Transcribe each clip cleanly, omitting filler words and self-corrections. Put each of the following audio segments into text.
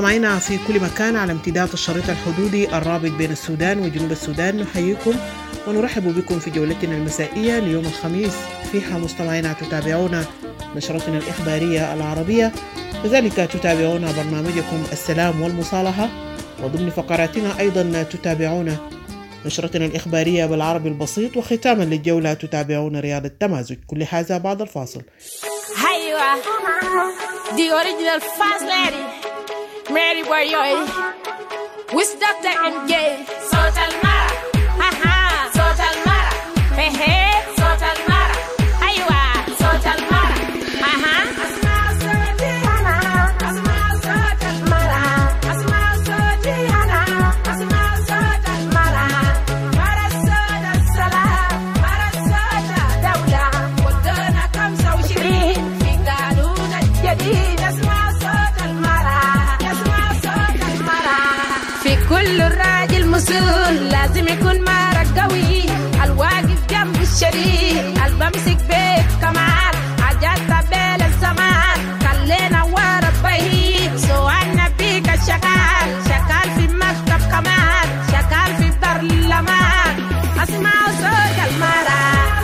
مستمعينا في كل مكان على امتداد الشريط الحدودي الرابط بين السودان وجنوب السودان، نحييكم ونرحب بكم في جولتنا المسائية ليوم الخميس. فيها مستمعينا تتابعون نشرتنا الإخبارية العربية، كذلك تتابعون برنامجكم السلام والمصالحة، وضمن فقراتنا أيضا تتابعون نشرتنا الإخبارية بالعربي البسيط، وختاما للجولة تتابعون رياض التمازج. كل هذا بعد الفاصل. Hiya, the original fast lady, Mary Boyoy, with Dr. MJ, Sotal Mara, haha, Sotal Mara, hey hey, Sotal Mara, Hiya, Sotal Mara, haha. Asma Sotiana, Asma Sotal Mara, Asma Sotiana, Asma Sotal Mara, Mara Soda Salam, Mara Soda Dawla, Wadana Kamsa Ushirin. في كل راجل مسؤول لازم يكون مرة قوي، الواقف جنب الشريك، البمسك بيت كمان حاجات بين الزمان، خلينا ورا البهيج سوانا بيك الشكال، شكال في مكتب كمان، شكال في برلمان. اسمع صوت المرأة،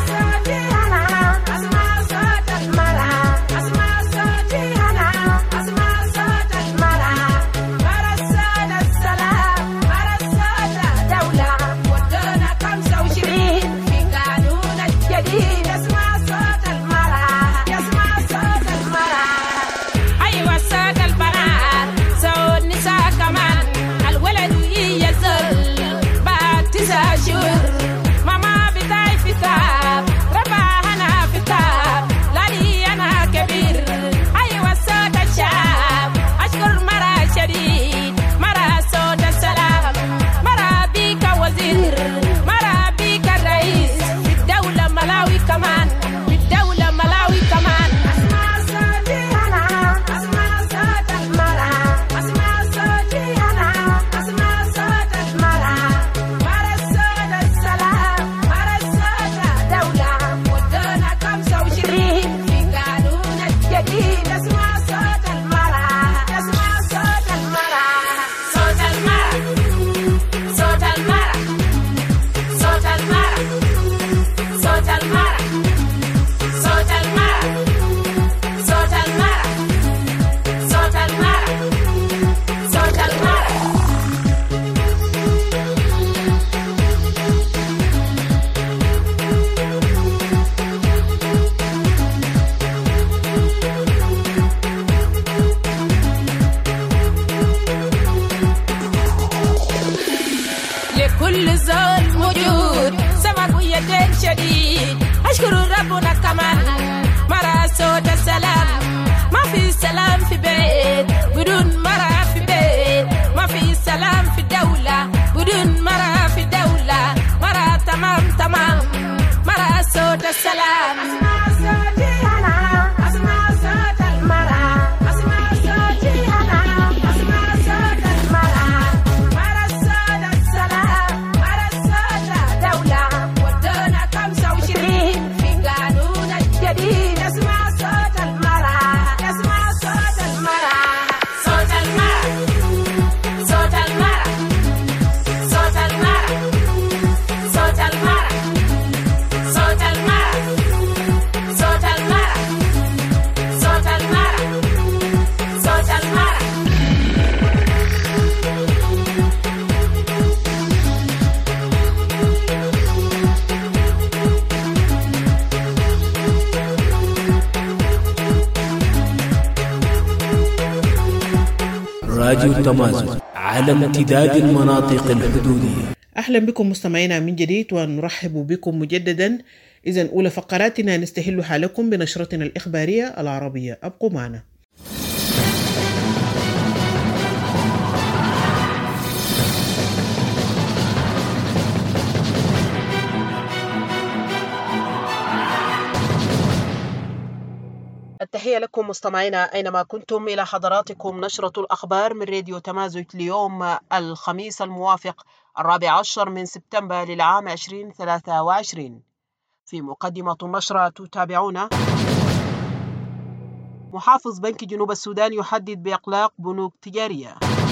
راديو التمازج على امتداد المناطق الحدودية. أهلا بكم مستمعينا من جديد ونرحب بكم مجددا. إذن أولى فقراتنا نستهلها لكم بنشرتنا الإخبارية العربية، أبقوا معنا. التحية لكم مستمعينا أينما كنتم، إلى حضراتكم نشرة الأخبار من راديو تمازج ليوم الخميس الموافق 14 من سبتمبر للعام 2023. في مقدمة النشرة تتابعون: محافظ بنك جنوب السودان يحدد بإغلاق بنوك تجارية.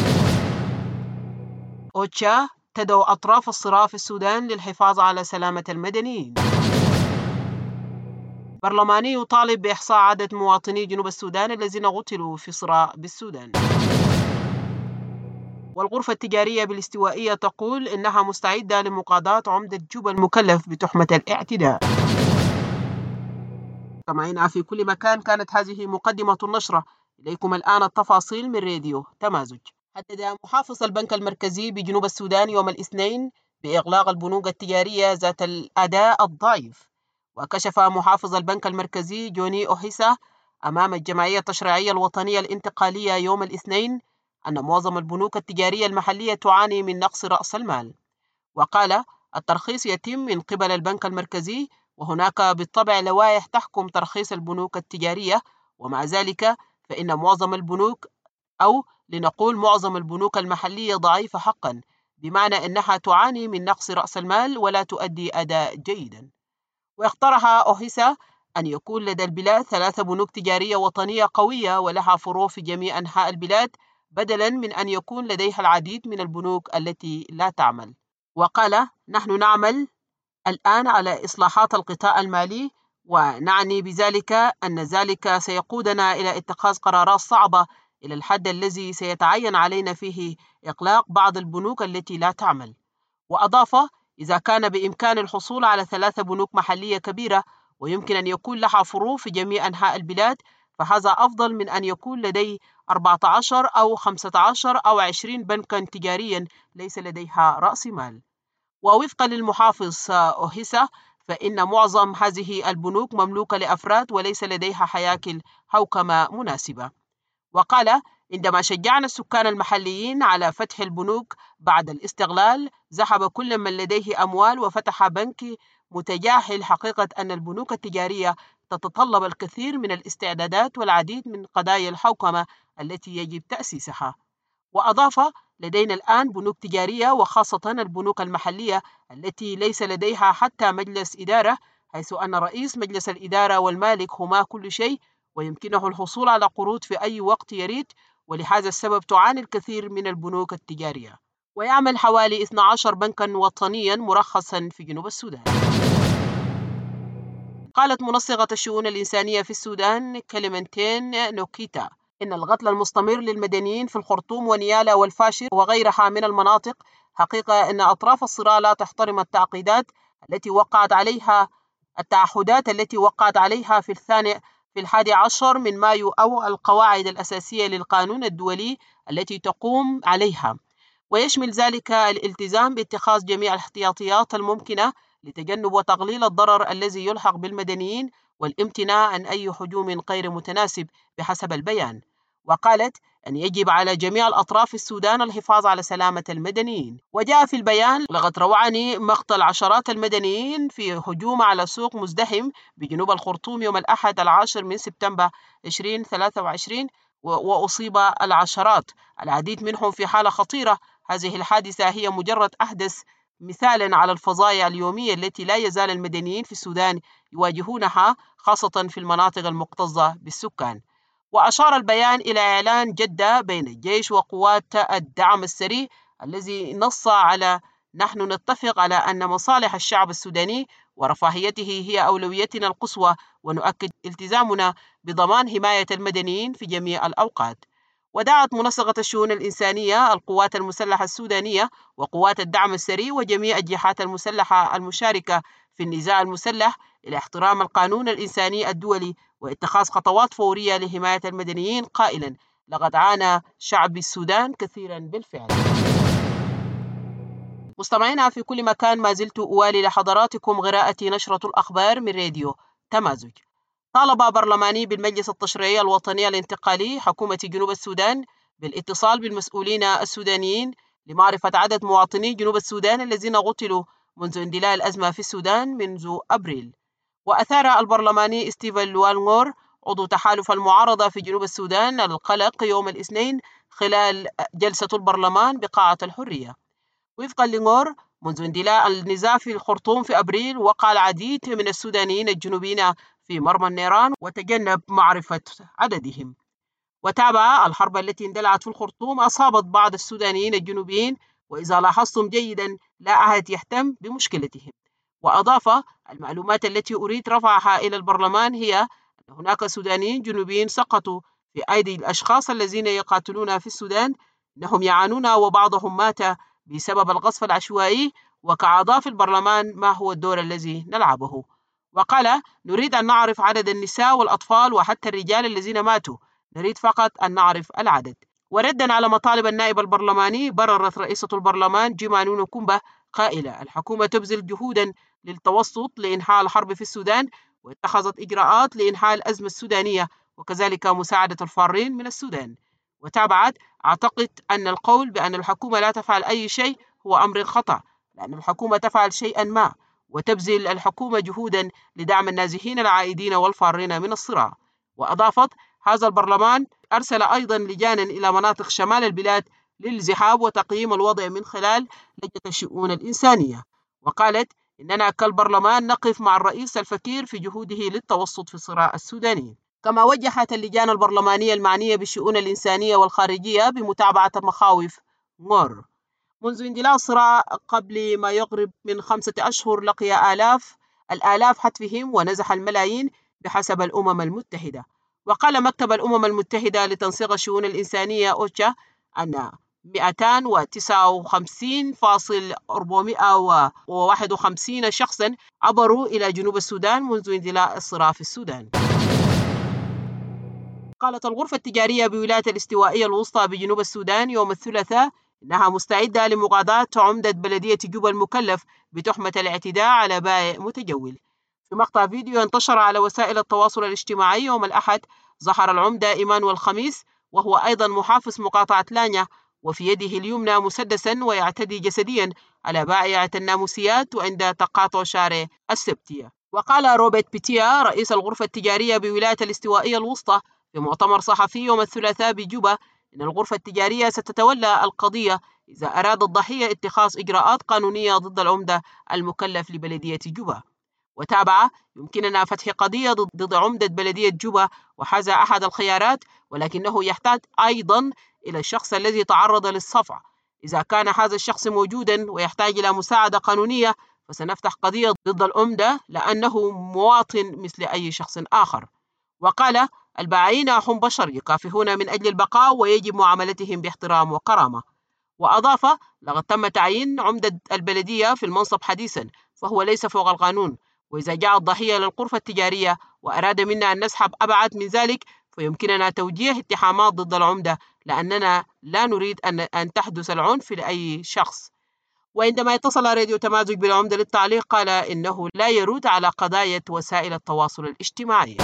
أوتشا تدعو أطراف الصراع في السودان للحفاظ على سلامة المدنيين. برلماني يطالب بإحصاء عدد مواطني جنوب السودان الذين قتلوا في صراع بالسودان. والغرفة التجارية بالاستوائية تقول إنها مستعدة لمقاضاة عمدة جوبا المكلف بتهمة الاعتداء. سمعنا في كل مكان. كانت هذه مقدمة النشرة. إليكم الآن التفاصيل من راديو تمازج. حدد محافظ البنك المركزي بجنوب السودان يوم الاثنين بإغلاق البنوك التجارية ذات الأداء الضعيف. وكشف محافظ البنك المركزي جوني أوهيسا أمام الجمعية التشريعية الوطنية الانتقالية يوم الاثنين أن معظم البنوك التجارية المحلية تعاني من نقص رأس المال. وقال الترخيص يتم من قبل البنك المركزي، وهناك بالطبع لوائح تحكم ترخيص البنوك التجارية، ومع ذلك فإن معظم البنوك أو لنقول معظم البنوك المحلية ضعيفة حقا، بمعنى أنها تعاني من نقص رأس المال ولا تؤدي أداء جيدا. واقترح أوهيسا أن يكون لدى البلاد 3 بنوك تجارية وطنية قوية ولها فروع في جميع أنحاء البلاد، بدلا من أن يكون لديها العديد من البنوك التي لا تعمل. وقال نحن نعمل الآن على إصلاحات القطاع المالي، ونعني بذلك أن ذلك سيقودنا إلى اتخاذ قرارات صعبة إلى الحد الذي سيتعين علينا فيه إغلاق بعض البنوك التي لا تعمل. وأضاف إذا كان بإمكان الحصول على 3 بنوك محلية كبيرة ويمكن أن يكون لها فروع في جميع أنحاء البلاد، فهذا أفضل من أن يكون لدي 14 أو 15 أو 20 بنكا تجاريا ليس لديها رأس مال. ووفقا للمحافظ أوهيسا فإن معظم هذه البنوك مملوكة لأفراد وليس لديها حياكل حوكمة مناسبة. وقال عندما شجعنا السكان المحليين على فتح البنوك بعد الاستغلال، ذهب كل من لديه أموال وفتح بنك متجاهل حقيقة أن البنوك التجارية تتطلب الكثير من الاستعدادات والعديد من قضايا الحوكمة التي يجب تأسيسها. وأضاف لدينا الآن بنوك تجارية وخاصة البنوك المحلية التي ليس لديها حتى مجلس إدارة، حيث أن رئيس مجلس الإدارة والمالك هما كل شيء، ويمكنه الحصول على قروض في أي وقت يريد، ولهذا السبب تعاني الكثير من البنوك التجارية. ويعمل حوالي 12 بنكا وطنيا مرخصا في جنوب السودان. قالت منسقة الشؤون الإنسانية في السودان كليمنتين نوكيتا إن القتل المستمر للمدنيين في الخرطوم ونيالا والفاشر وغيرها من المناطق حقيقة أن أطراف الصراع لا تحترم التعهدات التي وقعت عليها في 11 من مايو أو القواعد الأساسية للقانون الدولي التي تقوم عليها، ويشمل ذلك الالتزام باتخاذ جميع الاحتياطيات الممكنة لتجنب وتقليل الضرر الذي يلحق بالمدنيين والامتناع عن أي هجوم غير متناسب بحسب البيان. وقالت أن يجب على جميع الأطراف في السودان الحفاظ على سلامة المدنيين. وجاء في البيان لقد روعني مقتل عشرات المدنيين في هجوم على سوق مزدحم بجنوب الخرطوم يوم الأحد 10 من سبتمبر 2023 وأصيب العشرات، العديد منهم في حالة خطيرة. هذه الحادثة هي مجرد أحدث مثالا على الفظائع اليومية التي لا يزال المدنيين في السودان يواجهونها خاصة في المناطق المكتظة بالسكان. وأشار البيان إلى إعلان جدة بين الجيش وقوات الدعم السريع الذي نص على نحن نتفق على أن مصالح الشعب السوداني ورفاهيته هي أولويتنا القصوى، ونؤكد التزامنا بضمان حماية المدنيين في جميع الأوقات. ودعت منسقة الشؤون الإنسانية القوات المسلحة السودانية وقوات الدعم السريع وجميع الجهات المسلحة المشاركة في النزاع المسلح إلى احترام القانون الإنساني الدولي واتخاذ خطوات فورية لحماية المدنيين، قائلا لقد عانى شعب السودان كثيرا بالفعل. مستمعينا في كل مكان، ما زلت أوالي لحضراتكم قراءة نشرة الأخبار من راديو تمازج. طالب برلماني بالمجلس التشريعي الوطني الانتقالي حكومة جنوب السودان بالاتصال بالمسؤولين السودانيين لمعرفة عدد مواطني جنوب السودان الذين قتلوا منذ اندلاع الأزمة في السودان منذ أبريل. وأثار البرلماني ستيفن لوالنغور عضو تحالف المعارضة في جنوب السودان القلق يوم الاثنين خلال جلسة البرلمان بقاعة الحرية. وفقا لنغور منذ اندلاع النزاع في الخرطوم في أبريل وقع العديد من السودانيين الجنوبيين في مرمى النيران وتجنب معرفة عددهم. وتابع الحرب التي اندلعت في الخرطوم أصابت بعض السودانيين الجنوبيين وإذا لاحظتم جيدا لا أحد يهتم بمشكلتهم. وأضاف: المعلومات التي أريد رفعها إلى البرلمان هي أن هناك سودانيين جنوبيين سقطوا في أيدي الأشخاص الذين يقاتلون في السودان، أنهم يعانون وبعضهم مات بسبب القصف العشوائي، وكأعضاء في البرلمان ما هو الدور الذي نلعبه. وقال: نريد أن نعرف عدد النساء والأطفال وحتى الرجال الذين ماتوا، نريد فقط أن نعرف العدد. وردا على مطالب النائب البرلماني، بررت رئيسة البرلمان جيما نونو كومبا قائلة: الحكومة تبذل جهودا للتوسط لإنهاء الحرب في السودان، واتخذت إجراءات لإنهاء الأزمة السودانية وكذلك مساعدة الفارين من السودان. وتابعت: أعتقد أن القول بأن الحكومة لا تفعل أي شيء هو أمر خطأ، لأن الحكومة تفعل شيئا ما، وتبذل الحكومة جهودا لدعم النازحين العائدين والفارين من الصراع. وأضافت: هذا البرلمان أرسل أيضا لجانا إلى مناطق شمال البلاد للزحاب وتقييم الوضع من خلال لجنة الشؤون الإنسانية. وقالت: إننا كالبرلمان نقف مع الرئيس الفكير في جهوده للتوسط في الصراع السوداني. كما وجهت اللجان البرلمانية المعنية بالشؤون الإنسانية والخارجية بمتابعة مخاوف غور. منذ اندلاع الصراع قبل ما يقرب من 5 أشهر لقي الآلاف حتفهم ونزح الملايين بحسب الأمم المتحدة. وقال مكتب الأمم المتحدة لتنسيق الشؤون الإنسانية أوتشا أن 259,451 شخصا عبروا إلى جنوب السودان منذ اندلاع الصراع في السودان. قالت الغرفة التجارية بولاية الاستوائية الوسطى بجنوب السودان يوم الثلاثاء إنها مستعدة لمقاضاة عمدة بلدية جوبا المكلف بتهمة الاعتداء على بائع متجول. في مقطع فيديو انتشر على وسائل التواصل الاجتماعي يوم الأحد، ظهر العمدة إيمانويل خميس وهو أيضا محافظ مقاطعة لانيا، وفي يده اليمنى مسدسا ويعتدي جسديا على بائعة الناموسيات عند تقاطع شارع السبتية. وقال روبرت بيتيا رئيس الغرفة التجارية بولاية الاستوائية الوسطى في مؤتمر صحفي يوم الثلاثاء بجوبا إن الغرفة التجارية ستتولى القضية إذا أراد الضحية اتخاذ إجراءات قانونية ضد العمدة المكلف لبلدية جوبا. وتابع: يمكننا فتح قضية ضد عمدة بلدية جوبا وهذا أحد الخيارات، ولكنه يحتاج أيضا إلى الشخص الذي تعرض للصفع. إذا كان هذا الشخص موجودا ويحتاج إلى مساعدة قانونية فسنفتح قضية ضد العمدة لأنه مواطن مثل أي شخص آخر. وقال: البائعين هم بشر يكافحون من أجل البقاء ويجب معاملتهم باحترام وكرامة. وأضاف: لقد تم تعيين عمدة البلدية في المنصب حديثا، فهو ليس فوق القانون، وإذا جاء الضحية للغرفة التجارية وأراد منا أن نسحب أبعد من ذلك فيمكننا توجيه اتهامات ضد العمدة، لأننا لا نريد أن تحدث العنف لأي شخص. وعندما اتصل راديو تمازج بالعمدة للتعليق قال إنه لا يرد على قضايا وسائل التواصل الاجتماعي.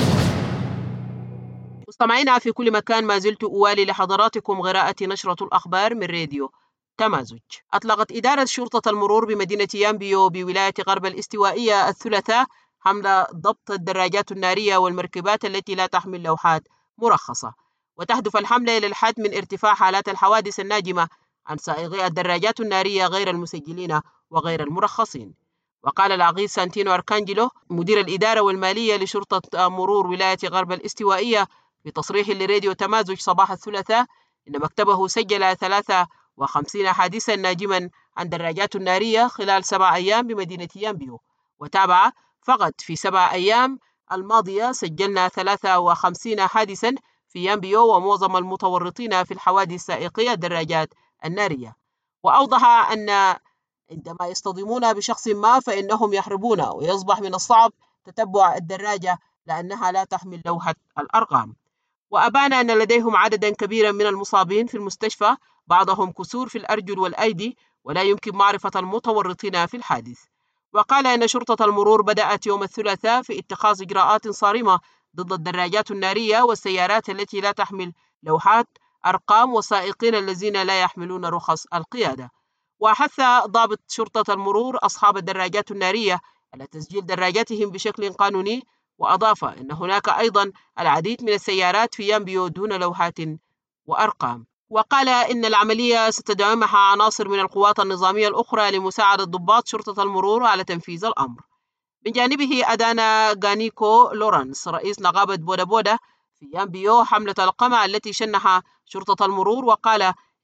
مستمعينا في كل مكان، ما زلت أوالي لحضراتكم قراءة نشرة الأخبار من راديو تمازج. أطلقت إدارة شرطة المرور بمدينة يامبيو بولاية غرب الاستوائية الثلاثاء حملة ضبط الدراجات النارية والمركبات التي لا تحمل لوحات مرخصة، وتهدف الحملة إلى الحد من ارتفاع حالات الحوادث الناجمة عن سائقي الدراجات النارية غير المسجلين وغير المرخصين. وقال العقيد سانتينو أركانجيلو مدير الإدارة والمالية لشرطة مرور ولاية غرب الاستوائية في تصريح لراديو تمازج صباح الثلاثاء إن مكتبه سجل 53 حادثا ناجما عن دراجات نارية خلال 7 أيام بمدينة يامبيو. وتابع: فقط في 7 أيام الماضية سجلنا 53 حادثا في يامبيو، ومعظم المتورطين في الحوادث سائقي الدراجات النارية. وأوضح أن عندما يصطدمون بشخص ما فإنهم يهربون، ويصبح من الصعب تتبع الدراجة لأنها لا تحمل لوحة الأرقام. وأبان أن لديهم عددا كبيرا من المصابين في المستشفى، بعضهم كسور في الأرجل والأيدي، ولا يمكن معرفة المتورطين في الحادث. وقال إن شرطة المرور بدأت يوم الثلاثاء في اتخاذ إجراءات صارمة ضد الدراجات النارية والسيارات التي لا تحمل لوحات أرقام والسائقين الذين لا يحملون رخص القيادة. وحث ضابط شرطة المرور أصحاب الدراجات النارية على تسجيل دراجاتهم بشكل قانوني. وأضاف أن هناك أيضا العديد من السيارات في يامبيو دون لوحات وأرقام. وقال إن العملية ستدعمها عناصر من القوات النظامية الأخرى لمساعدة ضباط شرطة المرور على تنفيذ الأمر. من جانبه أدانا غانيكو لورانس رئيس نقابة بودا بودا في يامبيو حملة القمع التي شنها شرطة المرور، وقال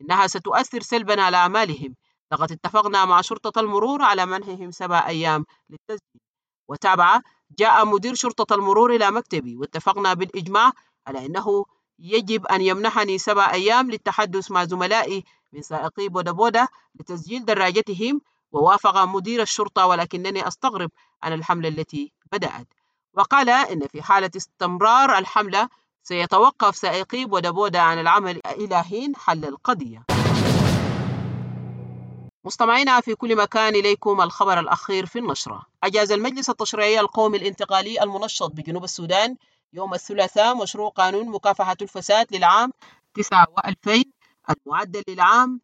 إنها ستؤثر سلبا على أعمالهم. لقد اتفقنا مع شرطة المرور على منحهم 7 أيام للتسجيل. وتابع: جاء مدير شرطة المرور إلى مكتبي واتفقنا بالإجماع على أنه يجب أن يمنحني 7 أيام للتحدث مع زملائي من سائقي بودابودا لتسجيل دراجتهم. ووافق مدير الشرطة، ولكنني أستغرب عن الحملة التي بدأت. وقال إن في حالة استمرار الحملة سيتوقف سائقي بودابودا عن العمل إلى حين حل القضية. مستمعينا في كل مكان، إليكم الخبر الأخير في النشرة. أجاز المجلس التشريعي القومي الانتقالي المنشط بجنوب السودان يوم الثلاثاء مشروع قانون مكافحة الفساد للعام 2009 المعدل للعام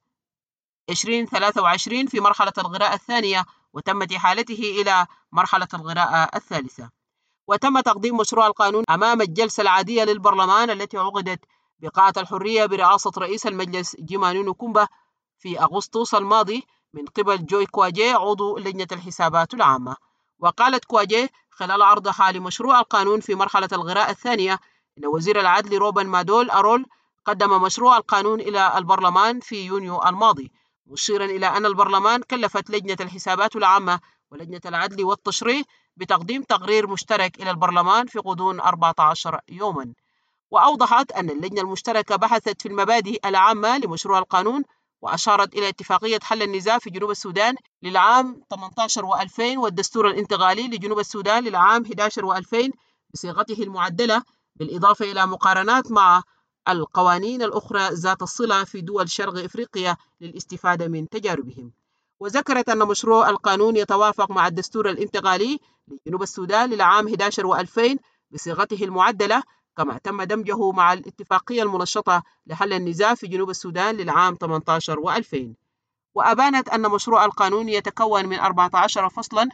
2023 في مرحلة القراءة الثانية، وتم إحالته إلى مرحلة القراءة الثالثة. وتم تقديم مشروع القانون أمام الجلسة العادية للبرلمان التي عقدت بقاعة الحرية برئاسة رئيس المجلس جيما نونو كومبا في أغسطس الماضي من قبل جوي كواجي عضو لجنة الحسابات العامة. وقالت كواجي خلال عرضها لمشروع القانون في مرحلة القراءة الثانية إن وزير العدل روبن مادول أرول قدم مشروع القانون إلى البرلمان في يونيو الماضي، مشيرا إلى أن البرلمان كلفت لجنة الحسابات العامة ولجنة العدل والتشريع بتقديم تقرير مشترك إلى البرلمان في غضون 14 يوما. وأوضحت أن اللجنة المشتركة بحثت في المبادئ العامة لمشروع القانون، وأشارت إلى اتفاقية حل النزاع في جنوب السودان للعام 18 و2000 والدستور الانتقالي لجنوب السودان للعام 11 و2000 بصيغته المعدلة، بالإضافة إلى مقارنات مع القوانين الأخرى ذات الصلة في دول شرق إفريقيا للاستفادة من تجاربهم. وذكرت أن مشروع القانون يتوافق مع الدستور الانتقالي لجنوب السودان للعام 11 و2000 بصيغته المعدلة، كما تم دمجه مع الاتفاقية المنشطة لحل النزاع في جنوب السودان للعام 18 و2000. وأبانت أن مشروع القانون يتكون من 14 فصلا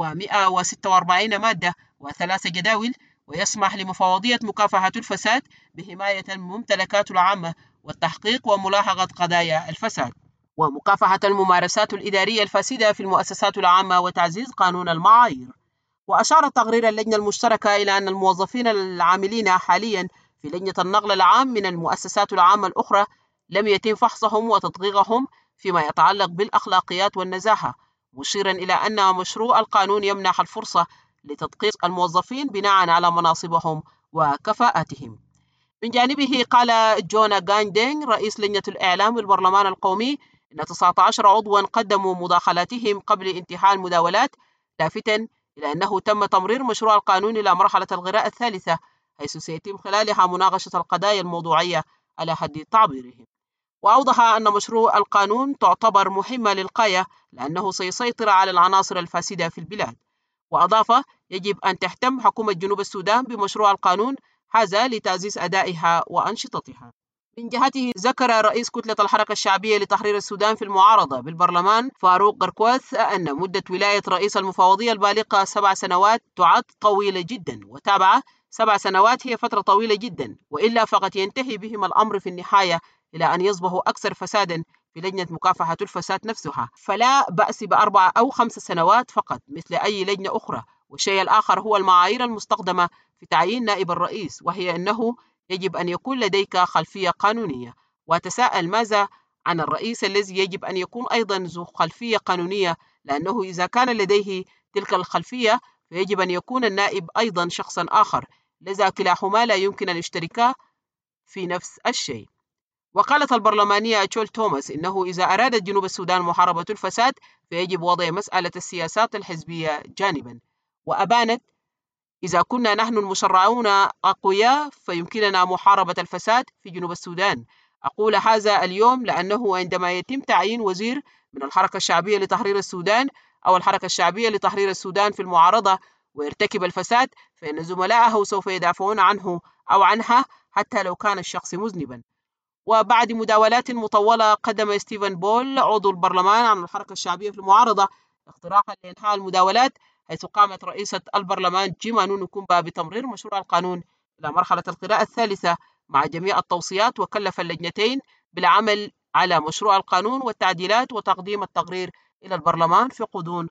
و146 مادة و3 جداول، ويسمح لمفوضية مكافحة الفساد بحماية الممتلكات العامة والتحقيق وملاحقة قضايا الفساد ومكافحة الممارسات الإدارية الفاسدة في المؤسسات العامة وتعزيز قانون المعايير. وأشار تقرير اللجنة المشتركة إلى أن الموظفين العاملين حاليا في لجنة النقل العام من المؤسسات العامة الأخرى لم يتم فحصهم وتدقيقهم فيما يتعلق بالأخلاقيات والنزاهة، مشيرا إلى أن مشروع القانون يمنح الفرصة لتدقيق الموظفين بناء على مناصبهم وكفاءاتهم. من جانبه قال جونا غاندينغ رئيس لجنة الإعلام بالبرلمان القومي إن 19 عضوا قدموا مداخلاتهم قبل انتهاء المداولات، لافتا إلى أنه تم تمرير مشروع القانون إلى مرحلة القراءة الثالثة، حيث سيتم خلالها مناقشة القضايا الموضوعية على حد تعبيرهم. وأوضح أن مشروع القانون تعتبر مهمة للغاية لأنه سيسيطر على العناصر الفاسدة في البلاد. وأضاف: يجب أن تهتم حكومة جنوب السودان بمشروع القانون هذا لتعزيز أدائها وأنشطتها. من جهته ذكر رئيس كتلة الحركة الشعبية لتحرير السودان في المعارضة بالبرلمان فاروق قركوث أن مدة ولاية رئيس المفوضية البالغة 7 سنوات تعد طويلة جدا. وتابع: 7 سنوات هي فترة طويلة جدا، وإلا فقد ينتهي بهم الأمر في النهاية إلى أن يصبحوا أكثر فسادا في لجنة مكافحة الفساد نفسها، فلا بأس ب4 أو 5 سنوات فقط مثل أي لجنة أخرى. والشيء الآخر هو المعايير المستخدمة في تعيين نائب الرئيس، وهي أنه يجب أن يكون لديك خلفية قانونية. وتساءل: ماذا عن الرئيس الذي يجب أن يكون أيضا ذو خلفية قانونية؟ لأنه إذا كان لديه تلك الخلفية فيجب أن يكون النائب أيضا شخصا آخر، لذا كلاهما لا يمكن أن يشتركا في نفس الشيء. وقالت البرلمانية أتشول توماس إنه إذا أرادت جنوب السودان محاربة الفساد فيجب وضع مسألة السياسات الحزبية جانبا. وأبانت: إذا كنا نحن المشرعون أقوياء فيمكننا محاربة الفساد في جنوب السودان. أقول هذا اليوم لأنه عندما يتم تعيين وزير من الحركة الشعبية لتحرير السودان أو الحركة الشعبية لتحرير السودان في المعارضة ويرتكب الفساد، فإن زملائه سوف يدافعون عنه أو عنها حتى لو كان الشخص مذنبا. وبعد مداولات مطولة قدم ستيفن بول عضو البرلمان عن الحركة الشعبية في المعارضة اقتراحا لإنهاء المداولات، حيث قامت رئيسة البرلمان جيما نونو كومبا بتمرير مشروع القانون إلى مرحلة القراءة الثالثة مع جميع التوصيات، وكلف اللجنتين بالعمل على مشروع القانون والتعديلات وتقديم التقرير إلى البرلمان في غضون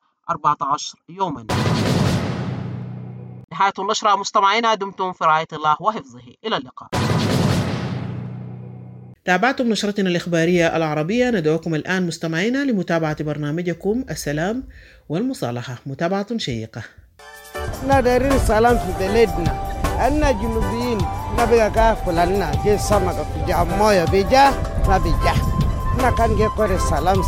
14 يوما. نهاية النشرة. مستمعينا، دمتم في رعاية الله وحفظه. إلى اللقاء. تابعتم نشرتنا الإخبارية العربية. ندعوكم الآن مستمعينا لمتابعة برنامجكم السلام والمصالحة، متابعة شيقة. دايرين السلام في بلدنا، أنا جنوبيين نبغى كافل لنا جي سمك في جا موية بيجا ما بيجا نا كان جي كوري سلام.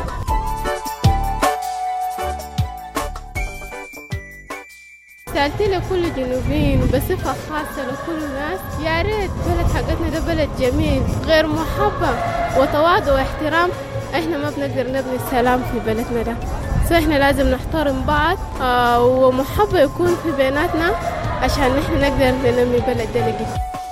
رسالتي لكل جنوبيين وبصفة خاصة لكل الناس، يا ريت بلد حقتنا ده بلد جميل غير محبة وتواضع واحترام. احنا ما بنقدر نبني السلام في بلدنا ده، احنا لازم نحترم بعض ومحبة يكون في بيناتنا عشان نحن نقدر ننمي بلد ده لقيت.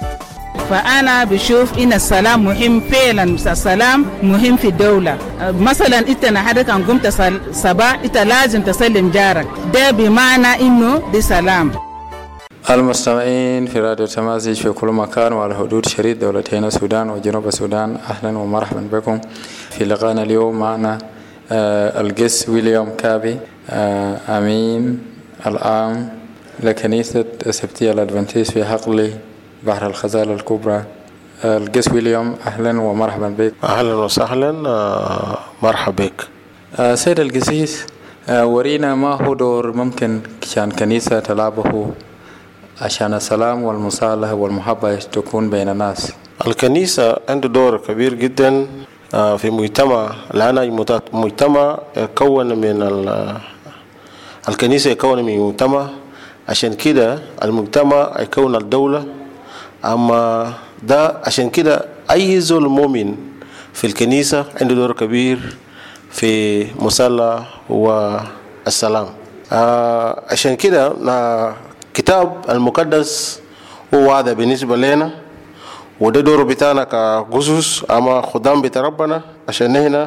فأنا بشوف إن السلام مهم فعلا، السلام مهم في الدولة. مثلا إنت نحدك أن قمت صباح إنت لازم تسلم جارك، ده بمعنى إنه دي سلام. المستمعين في راديو تمازج في كل مكان وعلى حدود شريط دولتين السودان وجنوب السودان، أهلا ومرحبا بكم في لقاءنا اليوم. معنا القس ويليام كابي، أمين العام لكنيسة السبتية الأدفنتيست في حقل بحر الخزالة الكبرى. القس ويليام، أهلا ومرحبا بك. أهلا وسهلا، مرحبا بك. سيد القسيس، ورينا ما هو دور ممكن كان كنيسة تلعبه عشان السلام والمصالحة والمحبة تكون بين الناس. الكنيسة عنده دور كبير جدا في مجتمع، لأن مجتمع يكون من الكنيسة يكون من مجتمع، عشان كده المجتمع يكون الدولة. أما ده عشان كده أي زول مؤمن في الكنيسة عنده دور كبير في مصالحة والسلام. عشان كده كتاب المقدس هو هذا بالنسبة لنا، وده دور بتاعنا كجزوس أما خدام بتاع ربنا، عشان هنا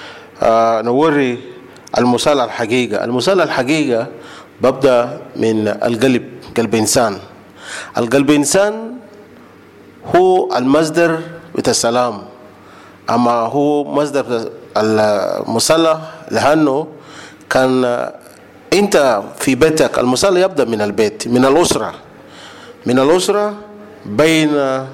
نوري المصالحة الحقيقة. المصالحة الحقيقة ببدأ من القلب، قلب إنسان. القلب إنسان هو المصدر بتاع السلام، أما هو مصدر المصالحة، لأنه كان أنت في بيتك المصالحة يبدأ من البيت، من الأسرة بين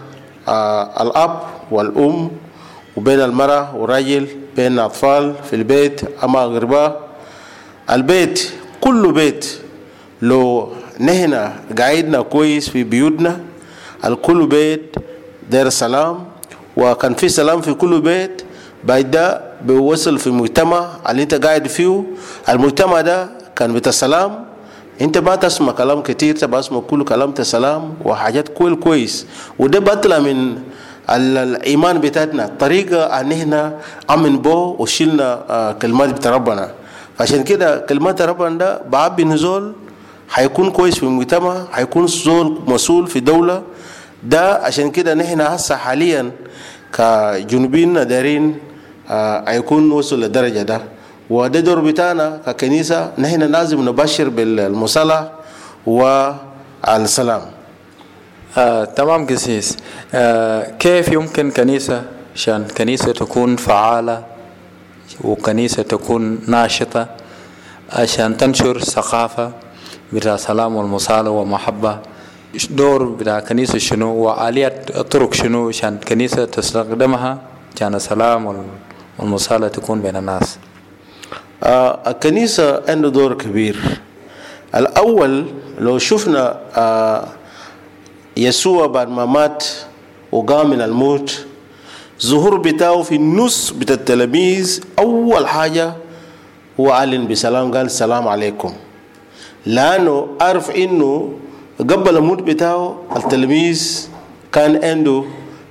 الأب والأم، وبين المرأة والرجل، بين الأطفال في البيت أما أغرباء. البيت كل بيت لو نحن قاعدنا كويس في بيوتنا، الكل بيت دير سلام، وكان في سلام في كل بيت، بعد ده بيوصل في مجتمع اللي انت قاعد فيه. المجتمع ده كان بتاع سلام، انت ما تسمع كلام كتير، تبقى اسمع كل كلام سلام وحاجات كويس. وده بطلع من الايمان بتاعتنا، طريقه ان احنا امن بو وشيلنا كلمات بتاع ربنا. فعشان كده كلمات ربنا ده بعبي نزول هيكون كويس في المجتمع، هيكون زول مسؤول في دوله. ده عشان كده نحن هسه حاليا كجنوبيين دارين هيكون وصل للدرجه ده، وده دور بتاعنا ككنيسه. نحن لازم نبشر بالمصالحه والسلام. تمام قسيس. كيف يمكن كنيسة عشان كنيسة تكون فعالة وكنيسة تكون ناشطة عشان تنشر ثقافة بتاع سلام والمصالحة ومحبة؟ دور بتاع كنيسة شنو وآليات الطرق شنو عشان كنيسة تستخدمها عشان السلام والمصالحة تكون بين الناس؟ الكنيسة عنده دور كبير. الأول لو شفنا يسوع بعد ما مات وقام من الموت، ظهور بتاعه في النص بتاع التلاميذ، أول حاجة هو أعلن بسلام، قال السلام عليكم، لأنه عارف إنه قبل الموت بتاعه التلاميذ كان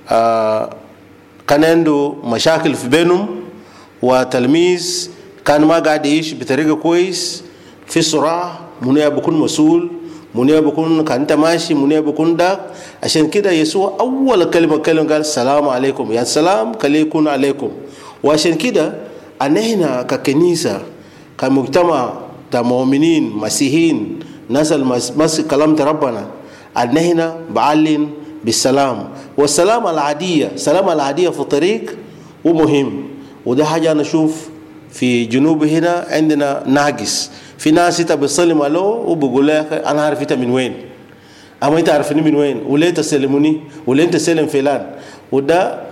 عنده مشاكل في بينهم، وتلميذ كان ما قاعد يعيش بطريقة كويس، في صراع، منو بيكون مسؤول، منو بيكون كان انت ماشي، منو بيكون داك. عشان كده يسوع أول كلمة قال السلام عليكم، يا السلام كلي يكون عليكم. وعشان كده أننا ككنيسة كمجتمع مؤمنين مسيحيين ناس المسك كلام ربنا، أننا بعلن بالسلام. والسلام العادية، السلام العادية في الطريق ومهم. وده حاجة أنا أشوف في جنوب هنا عندنا ناقص. في ناس انت بتسلم له وبقول لك انا عارف انت من وين، اما انت عارفني من وين، وليه تسلموني، وليه انت تسلم فلان. وده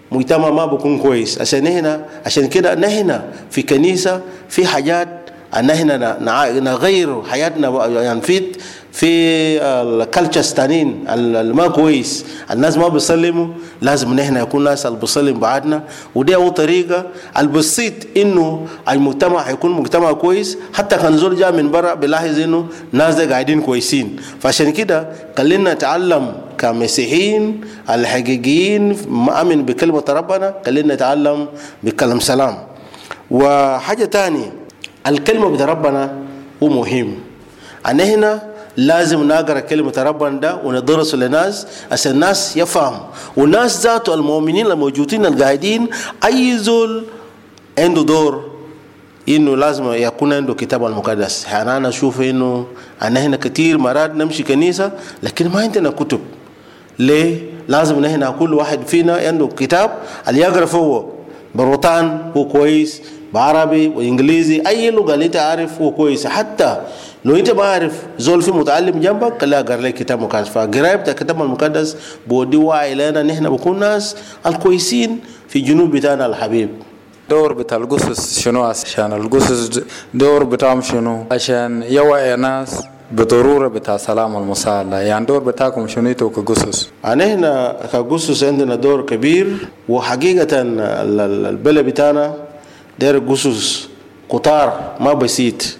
مجتمع ما بكون كويس. عشان كده نحن في كنيسة في حاجات ان احنا نغير حياتنا، يعني في الكالتشرز تانيين ما كويس، الناس ما بيسلموا، لازم نحن يكون ناس اللي بيسلم بعدنا. ودي اول طريقه البسيط انه المجتمع هيكون مجتمع كويس. حتى كان زول جاء من برا بيلاحظ انه الناس دي قاعدين كويسين. فعشان كده خلينا نتعلم كمسيحيين الحقيقيين مؤمن بكلمه ربنا، خلينا نتعلم بكلام سلام. وحاجه تانية، الكلمه بتاع ربنا هو مهم، ان هنا لازم نقرا كلمه ربنا ده وندرس للناس عشان الناس يفهم، والناس ذاته المؤمنين الموجودين القاعدين اي زول عنده دور انه لازم يكون عنده كتاب المقدس. يعني انا اشوف انه هنا كثير مرات نمشي كنيسه لكن ما عندنا كتب. ليه؟ لازم نحن كل واحد فينا عنده كتاب اللي يقرا فيه بروتان هو كويس، بعربي وانجليزي، اي لغه اللي انت عارف هو كويس. حتى لو انت ما عارف زول في متعلم جنبك خليه يقرا لك كتاب مقدس. فقرايه بتاع الكتاب المقدس بودي وعي لنا نحن بكون ناس الكويسين في جنوب بتاعنا الحبيب. دور بتاع القصص شنو؟ عشان القصص دور بتاعهم شنو؟ عشان يوعي الناس بضروره بتاع سلام المصالح. يعني دور بتاعكم شنو انتوا كقصص؟ احنا كقصص عندنا دور كبير، وحقيقه البلد بتاعنا داير قصص كتار ما بسيط.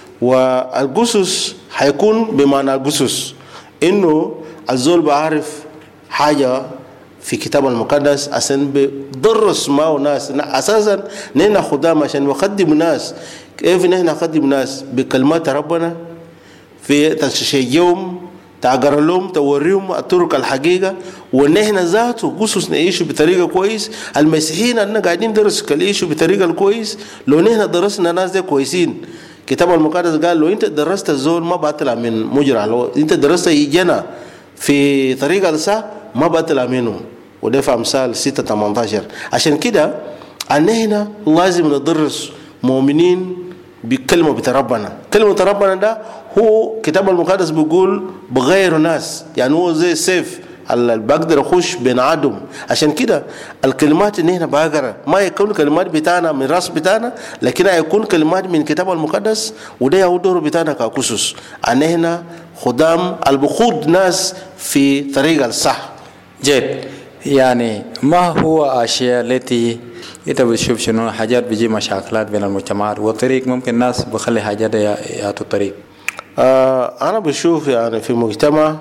والقصص حيكون بمعنى القصص انه الزول بعرف حاجه في كتاب المقدس عشان بدرس معه ناس. اساسا نحن خدام عشان نخدم الناس. كيف نحن نخدم الناس؟ بكلمات ربنا، في تشجيعهم، تقرا لهم، توريهم الطرق الحقيقه. ونحن ذاته قصص نعيش بطريقه كويس. المسيحيين اننا قاعدين ندرس كليش بطريقه الكويس. لو نحن درسنا الناس دي كويسين، كتاب المقدس قال لو انت درست الزول ما بطلع من مجرى، لو انت درست يجينا في طريقه الصح ما بطلع منه. وده في امثال 6:18. عشان كده ان لازم ندرس مؤمنين بكلمه بتاع ربنا. كلمه ربنا ده هو كتاب المقدس بيقول بغير ناس، يعني هو زي سيف اللي بقدر اخش بين عدم. عشان كده الكلمات اللي هنا بقرا ما يكون كلمات بتاعنا من راس بتاعنا، لكن يكون كلمات من كتاب المقدس. وده هو دور بتاعنا كقصص، ان هنا خدام البخود ناس في طريق الصح. جيد. يعني ما هو اشياء التي انت بتشوف شنو حاجات بيجي مشاكلات بين المجتمعات وطريق ممكن الناس بخلي حاجات ياتوا الطريق؟ انا بشوف يعني في مجتمع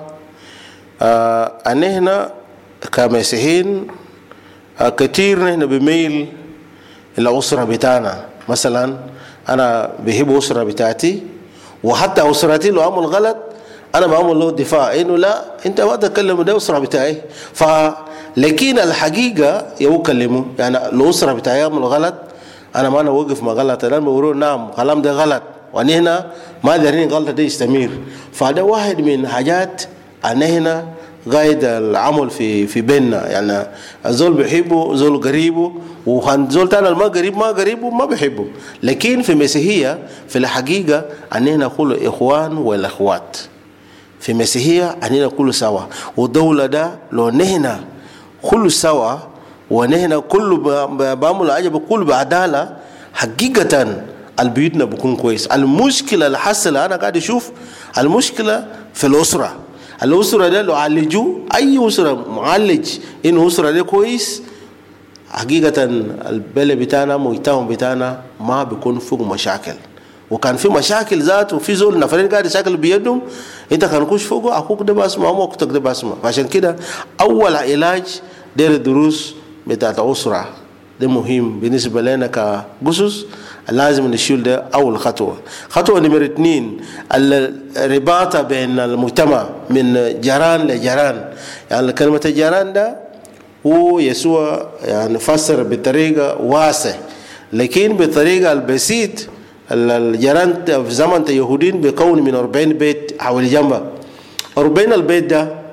ان هنا كمسيحيين كثير نحن بميل الى اسره بتاعنا. مثلا انا بحب اسره بتاعتي، وحتى اسرتي لو عمل غلط انا بعمل له دفاع انه لا انت ما تتكلم ده اسره بتاعي. لكن الحقيقه يكلموا، يعني الاسره بتاعي يعمل غلط انا ما اوقف ما غلط، انا بقول نعم كلام ده غلط وانا هنا ما دارين غلط ده يستمر. فده واحد من حاجات ان هنا قاعد العمل في بيننا. يعني الزول بيحبه زول قريبه، وزول تاني ما قريبه ما بيحبه. لكن في المسيحيه في الحقيقه ان هنا كل اخوان والاخوات. في المسيحيه ان هنا كل سوا، والدوله ده لو نحن كل سوا ونحن كل بعمل حاجه بكل بعداله حقيقه البيوتنا بكون كويس. المشكله اللي حصل انا قاعد اشوف المشكله في الاسره. الاسره ده لو عالجوا اي اسره معالج انه اسره ده كويس، حقيقه البلد بتاعنا مجتمع بتاعنا ما بيكون فوق مشاكل. وكان في مشاكل ذات وفي زول نفرين قاعد يشاكل بيدهم، انت كان كوش فوقه اخوك ده بسمع واختك ده بسمع. فعشان كده اول علاج دير الدروس بتاعت الاسره ده مهم بالنسبه لنا كجثث. لازم نشيل ده اول خطوه. خطوه نمره 2 الرباطه بين المجتمع من جيران لجيران. يعني كلمه الجيران ده هو يسوع يعني فسر بطريقه واسعه، لكن بطريقه البسيط. الجيران في زمن اليهودين بيكون من 40 بيت حول جنبه. 40 البيت ده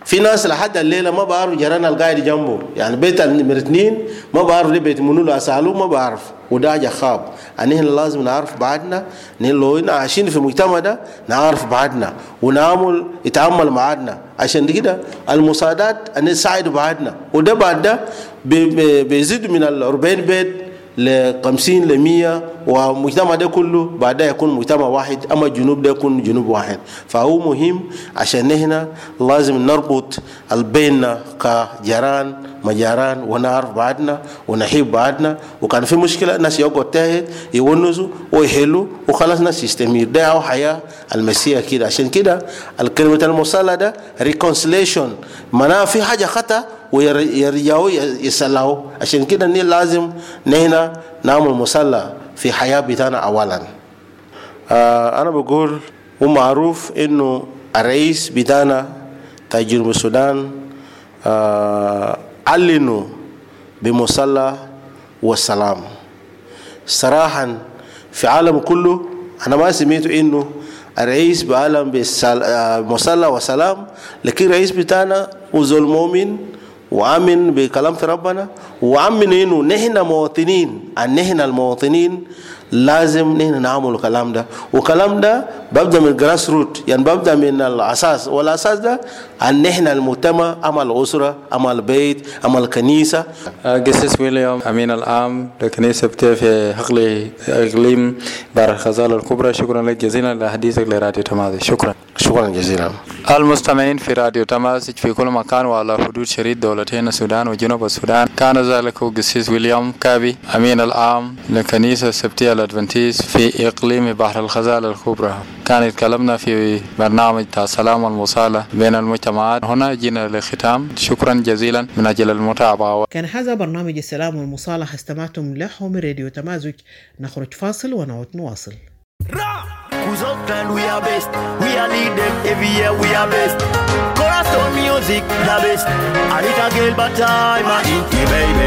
في ناس لحد الليله ما بعرف جيران القاعد جنبه، يعني بيت نمرة 2 ما بعرف ليه بيت منو له اسالوه ما بعرف، وده حاجه خاب. يعني احنا لازم نعرف بعضنا، لو عايشين في المجتمع ده نعرف بعضنا ونعمل يتعامل معنا، عشان كده المساعدات ان نساعد بعضنا، وده بعد ده بيزيد من ال 40 بيت ل 50 ل 100، ومجتمع ده كله بعدها يكون مجتمع واحد، اما الجنوب ده يكون جنوب واحد. فهو مهم عشان هنا لازم نربط بيننا كجيران مجاران ونعرف بعضنا ونحب بعضنا، وكان في مشكله الناس يقعد تحت يونسوا ويحلوا وخلاص الناس يستمر. ده هو حياه المسيح كده. عشان كده الكلمه المصلى ده ريكونسيليشن، معناها في حاجه خطا ويرجعوا يصلحوا. عشان كده لازم نحن نعمل مصلى في حياه بتاعنا اولا. انا بقول ومعروف انه الرئيس بتاعنا تاع جنوب السودان علنوا بمصلى والسلام. صراحة في العالم كله أنا ما سمعت إنه الرئيس بعلم بمصلى والسلام، لكن الرئيس بتاعنا وزول مؤمن وآمن بكلام ربنا، وآمن إنه نحن مواطنين، نحن المواطنين لازم نحن نعمل الكلام ده. والكلام ده ببدأ من الجراس روت، يعني ببدأ من الأساس، والأساس ده أن نحن المجتمع، أما الأسرة، أما البيت، أما الكنيسة. قسيس ويليام أمين العام لكنيسة في إقليم بحر الغزال الكبرى، شكرا لك جزيلا لحديثك لراديو تمازج. شكرا جزيلا. المستمعين في راديو تمازج في كل مكان وعلى حدود شريط دولتين السودان وجنوب السودان، كان ذلك قسيس ويليام كابي أمين العام لكنيسة السبتية الأدفنتيست في إقليم بحر الغزال الكبرى. كان يتكلمنا في برنامج السلام والمصالحة بين المجتمعات. هنا جينا للختام، شكرا جزيلا من أجل المتابعة. كان هذا برنامج السلام والمصالحة استمعتم له من راديو تمازج. نخرج فاصل ونعود نواصل. We are best, we are lead them every year, we are best. Corazon music, the best. Anita girl, but I'm a inky baby.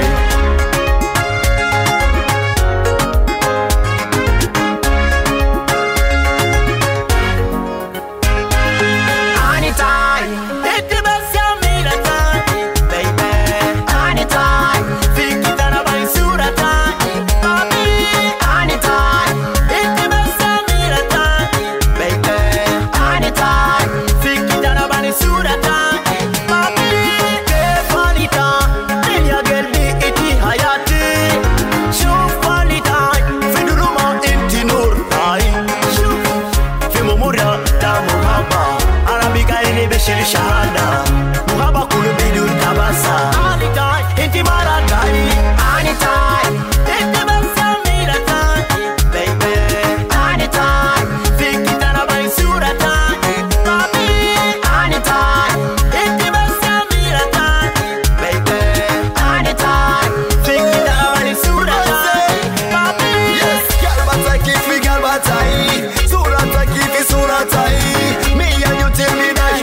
Shahada, muhaba kulu bidun kabasa. Anytime, inti maratai. Anytime, inti basamiratai, baby. Anytime, fikitana bani suratai, baby. Anytime, inti basamiratai, baby. Anytime, fikitana bani suratai, baby. Yes, galbatai kifi galbatai, suratai kifi suratai. Me and you tell me that.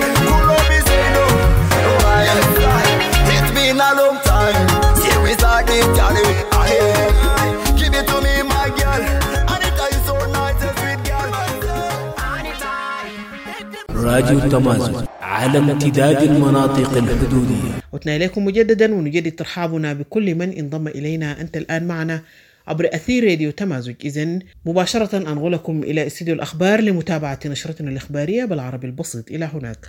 راديو تمازج على امتداد المناطق الحدودية. عدنا إليكم مجددا ونجدد ترحابنا بكل من انضم إلينا. أنت الآن معنا عبر أثير راديو تمازج. إذن مباشرة أنقلكم إلى استديو الأخبار لمتابعة نشرتنا الإخبارية بالعربي البسيط. إلى هناك.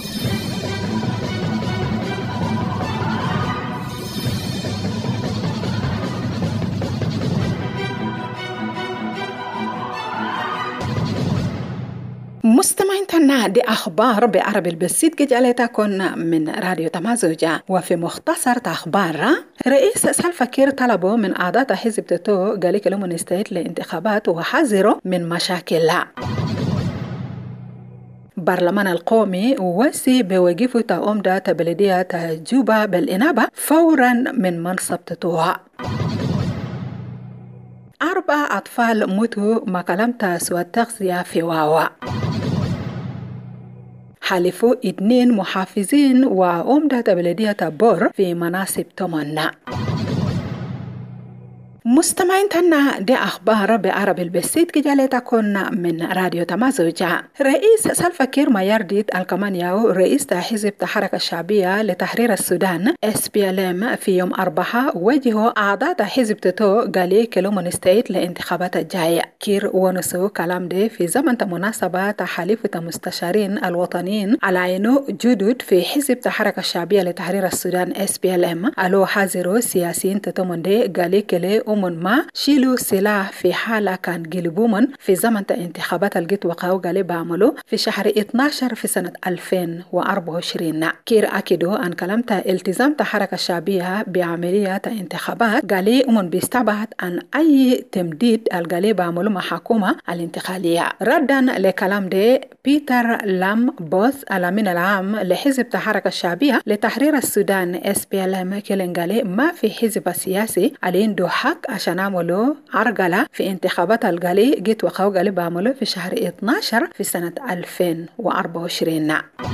مستمعين تنا دي أخبار بعربي البسيط جالتكم من راديو تمازج. وفي مختصر أخبار، رئيس سلفا كير طلبوا من أعضاء حزب تتو قالك لهم نستعد لانتخابات وحذروا من مشاكل. برلمان القومي وسي بوقفة أمدة بلدية جوبا بالإنابة فورا من منصب تتوها. 4 أطفال موتوا مكالمة سوى التغذية في واوا. حلفوا 2 محافظين وأمدة بلدية بور في مناصب تمنى. مستمعين تنا دي أخبار بعربي البسيط كجالتكن من راديو تمازوجة. رئيس سلفا كير مايارديت الكمانياو رئيس حزب الحركة الشعبية لتحرير السودان SPLM في يوم 4 وجهوا أعضاء حزب تتو قالي كلومون ستيت لانتخابات الجاية. كير ونسو كلام دي في زمن مناسبة تحالف مستشارين الوطنيين على عينو جدد في حزب الحركة الشعبية لتحرير السودان SPLM ألو حاضروا سياسيين تتومن دي قالي كلي ومن ما شيلوا سلاح في حالة كان قلبومن في زمن انتخابات الجيت وقاو قالي بعملوا في شهر 12 في سنة 2024. كير أكدوا أن كلمت التزام الحركة الشعبية بعملية انتخابات قالي ومن بيستبعد عن أي تمديد القالي بعملوا مع حكومة الانتقالية. ردا لكلام دي بيتر لام بوث الأمين العام لحزب الحركة الشعبية لتحرير السودان SPLM كيلن قالي ما في حزب سياسي علين دو حق عشان عملوا عرقلة في انتخابات القالي جيت وقاو قالي بعملوا في شهر 12 في سنة 2024.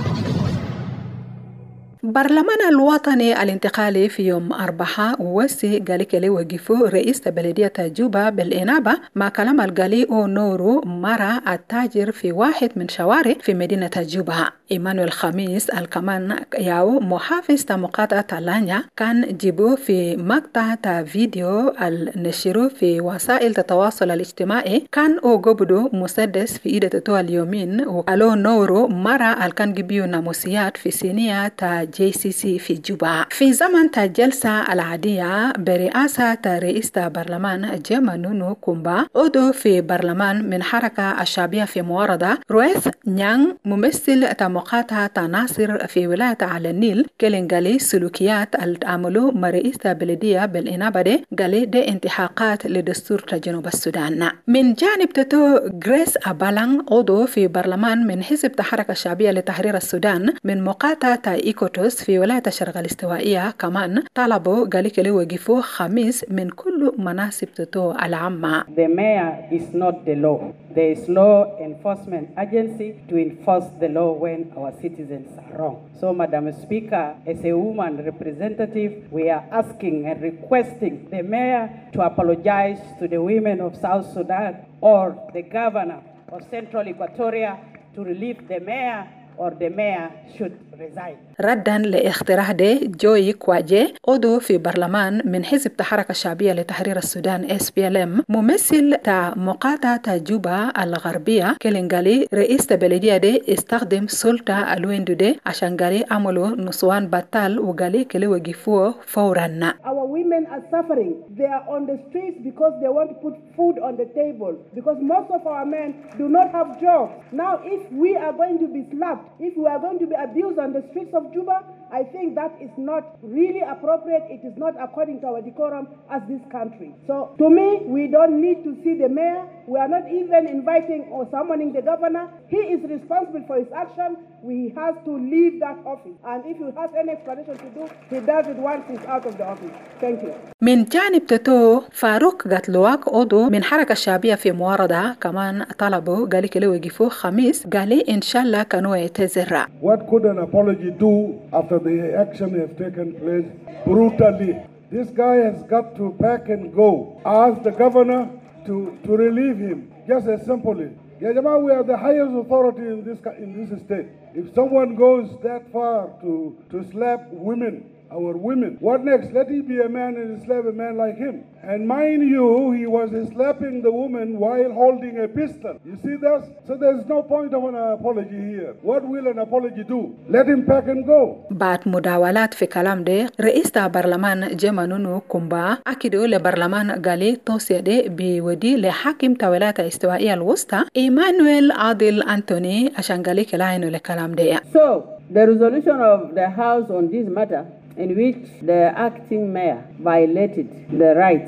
برلمان الوطني الانتقالي في يوم 4 وسي قالي كلي وقفوا رئيس بلدية جوبا بالإنابة مع كلام القالي أو نورو مرة التاجر في واحد من شوارع في مدينة جوبا. إيمانويل خميس الكمان ياو محافظ مقاطعة لانيا كان جيبو في مقطع فيديو النشرو في وسائل التواصل الاجتماعي كان أو قبضو مسدس في إيدة تو اليومين وقالو نورو مرة الكان جيبيو ناموسيات في سينية JCC في جوبا. في زمن الجلسة العادية برئاسة رئيس برلمان جيما نونو كومبا عضو في برلمان من حركة الشعبية في معارضة رويث نيان ممثل مقاطعة ناصر في ولاية على النيل كلين قالي سلوكيات التعاملوا مع رئيس بلدية بالإنابة دي انتحاقات لدستور جنوب السودان. من جانب تتو غريس أبالان عضو في برلمان من حزب الحركة الشعبية لتحرير السودان من مقاطعة إيكوتوس في ولاية الشرق الاستوائية كمان طلبوا قالي كلي وقفوا خميس من كل مناصب تتو العامة. The mayor is not the law. There is law enforcement agency to enforce the law when our citizens are wrong. So, Madam Speaker, as a woman representative, we are asking and requesting the mayor to apologize to the women of South Sudan or the governor of Central Equatoria to relieve the mayor or the mayor should resign. ردا لاقتراح دي جوي كواجي عضو في برلمان من حزب الحركة الشعبية لتحرير السودان SPLM ممثل تا مقاطعة جوبا الغربية كلينغالي رئيس بلدية دي استخدم سلطة الويندو دي عشان قالي عملوا نصوان بطال وقالي كلي وقفوه فورا. Our women are suffering. They are on the streets because they want to put food on the table because most of our men do not have jobs. Now if we are going to be slapped, if we are going to be abused on the streets of Juba, I think that is not really appropriate. It is not according to our decorum as this country. So to me, we don't need to see the mayor. We are not even inviting or summoning the governor. He is responsible for his action. He has to leave that office. And if he has any explanation to do, he does it once he's out of the office. Thank you. من جانب تتو فاروق قتلواك عضو من حركة الشعبية في معارضة كمان طلبوا قالي كلي وقفوا خميس قالي إن شاء الله كانوا يتزرع. What could an apology do after the action has taken place brutally? This guy has got to pack and go. Ask the governor to relieve him. Just as simply. Yeah, Jama, we are the highest authority in this state. If someone goes that far to slap women, our women, what next? Let he be a man and slap a man like him. And mind you, he was slapping the woman while holding a pistol. You see that? So there's no point of an apology here. What will an apology do? Let him pack and go. بعد مداولات في كلام ده رئيس برلمان جيما نونو كومبا أكدوا لبرلمان قالي توصية ده بودي لحاكم ولاية الاستوائية الوسطى إيمانويل عادل أنتوني عشان قالي كلاينو لكلام ده. So, the resolution of the House on this matter in which the acting mayor violated the rights,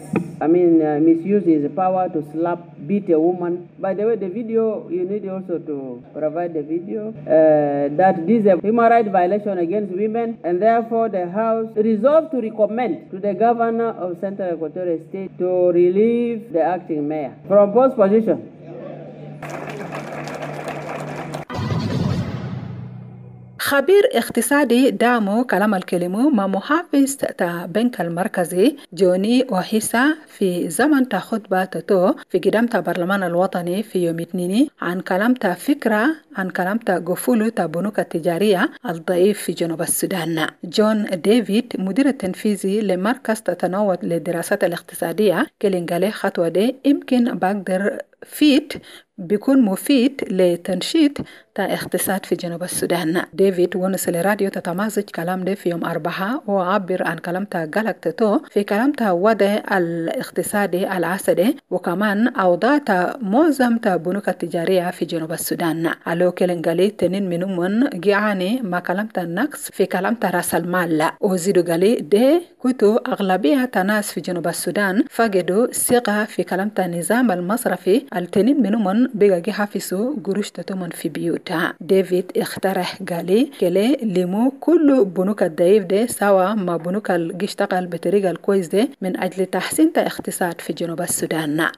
misused his power to slap, beat a woman. By the way, the video, you need also to provide the video, that this is a human rights violation against women, and therefore the House resolved to recommend to the governor of Central Equatorial State to relieve the acting mayor from post position. خبير اقتصادي دامو كلام الكلمة مع محافظ تا بنك المركزي جوني وهيسا في زمن تا خطبة تتو في قدام تا برلمان الوطني في يوم اثنين عن كلام تا فكرة عن كلام تا قفولو تا بنوك التجارية الضعيف في جنوب السودان. جون ديفيد مدير التنفيذي لمركز تتنوع للدراسات الاقتصادية كلينغالي خطوة دي يمكن بقدر بيكون مفيد لتنشيط تا اقتصاد في جنوب السودان. ديفيد ونس لراديو تتمازج كلام ده في يوم 4 وعبر عن كلام تا قلق تتو في كلام تا وضع الاقتصادي العسدي وكمان أوضاع تا معظم تا بنوك التجارية في جنوب السودان. ألو كلنغالي تنين منهم جيعاني ما كلام تا نقص في كلام تا راس المال وزيدو قالي ده كتو أغلبية ناس في جنوب السودان فقدوا ثقة في كلام تا نظام المصرفي التنين منهم بيجي حافظوا قروش تتمن في بيوتها. ديفيد اقترح قالي كلي لمو كل بنوك الضعيف ده سوا ما بنوك اللي يشتغل بطريقة الكويس ده من أجل تحسين الاقتصاد في جنوب السودان.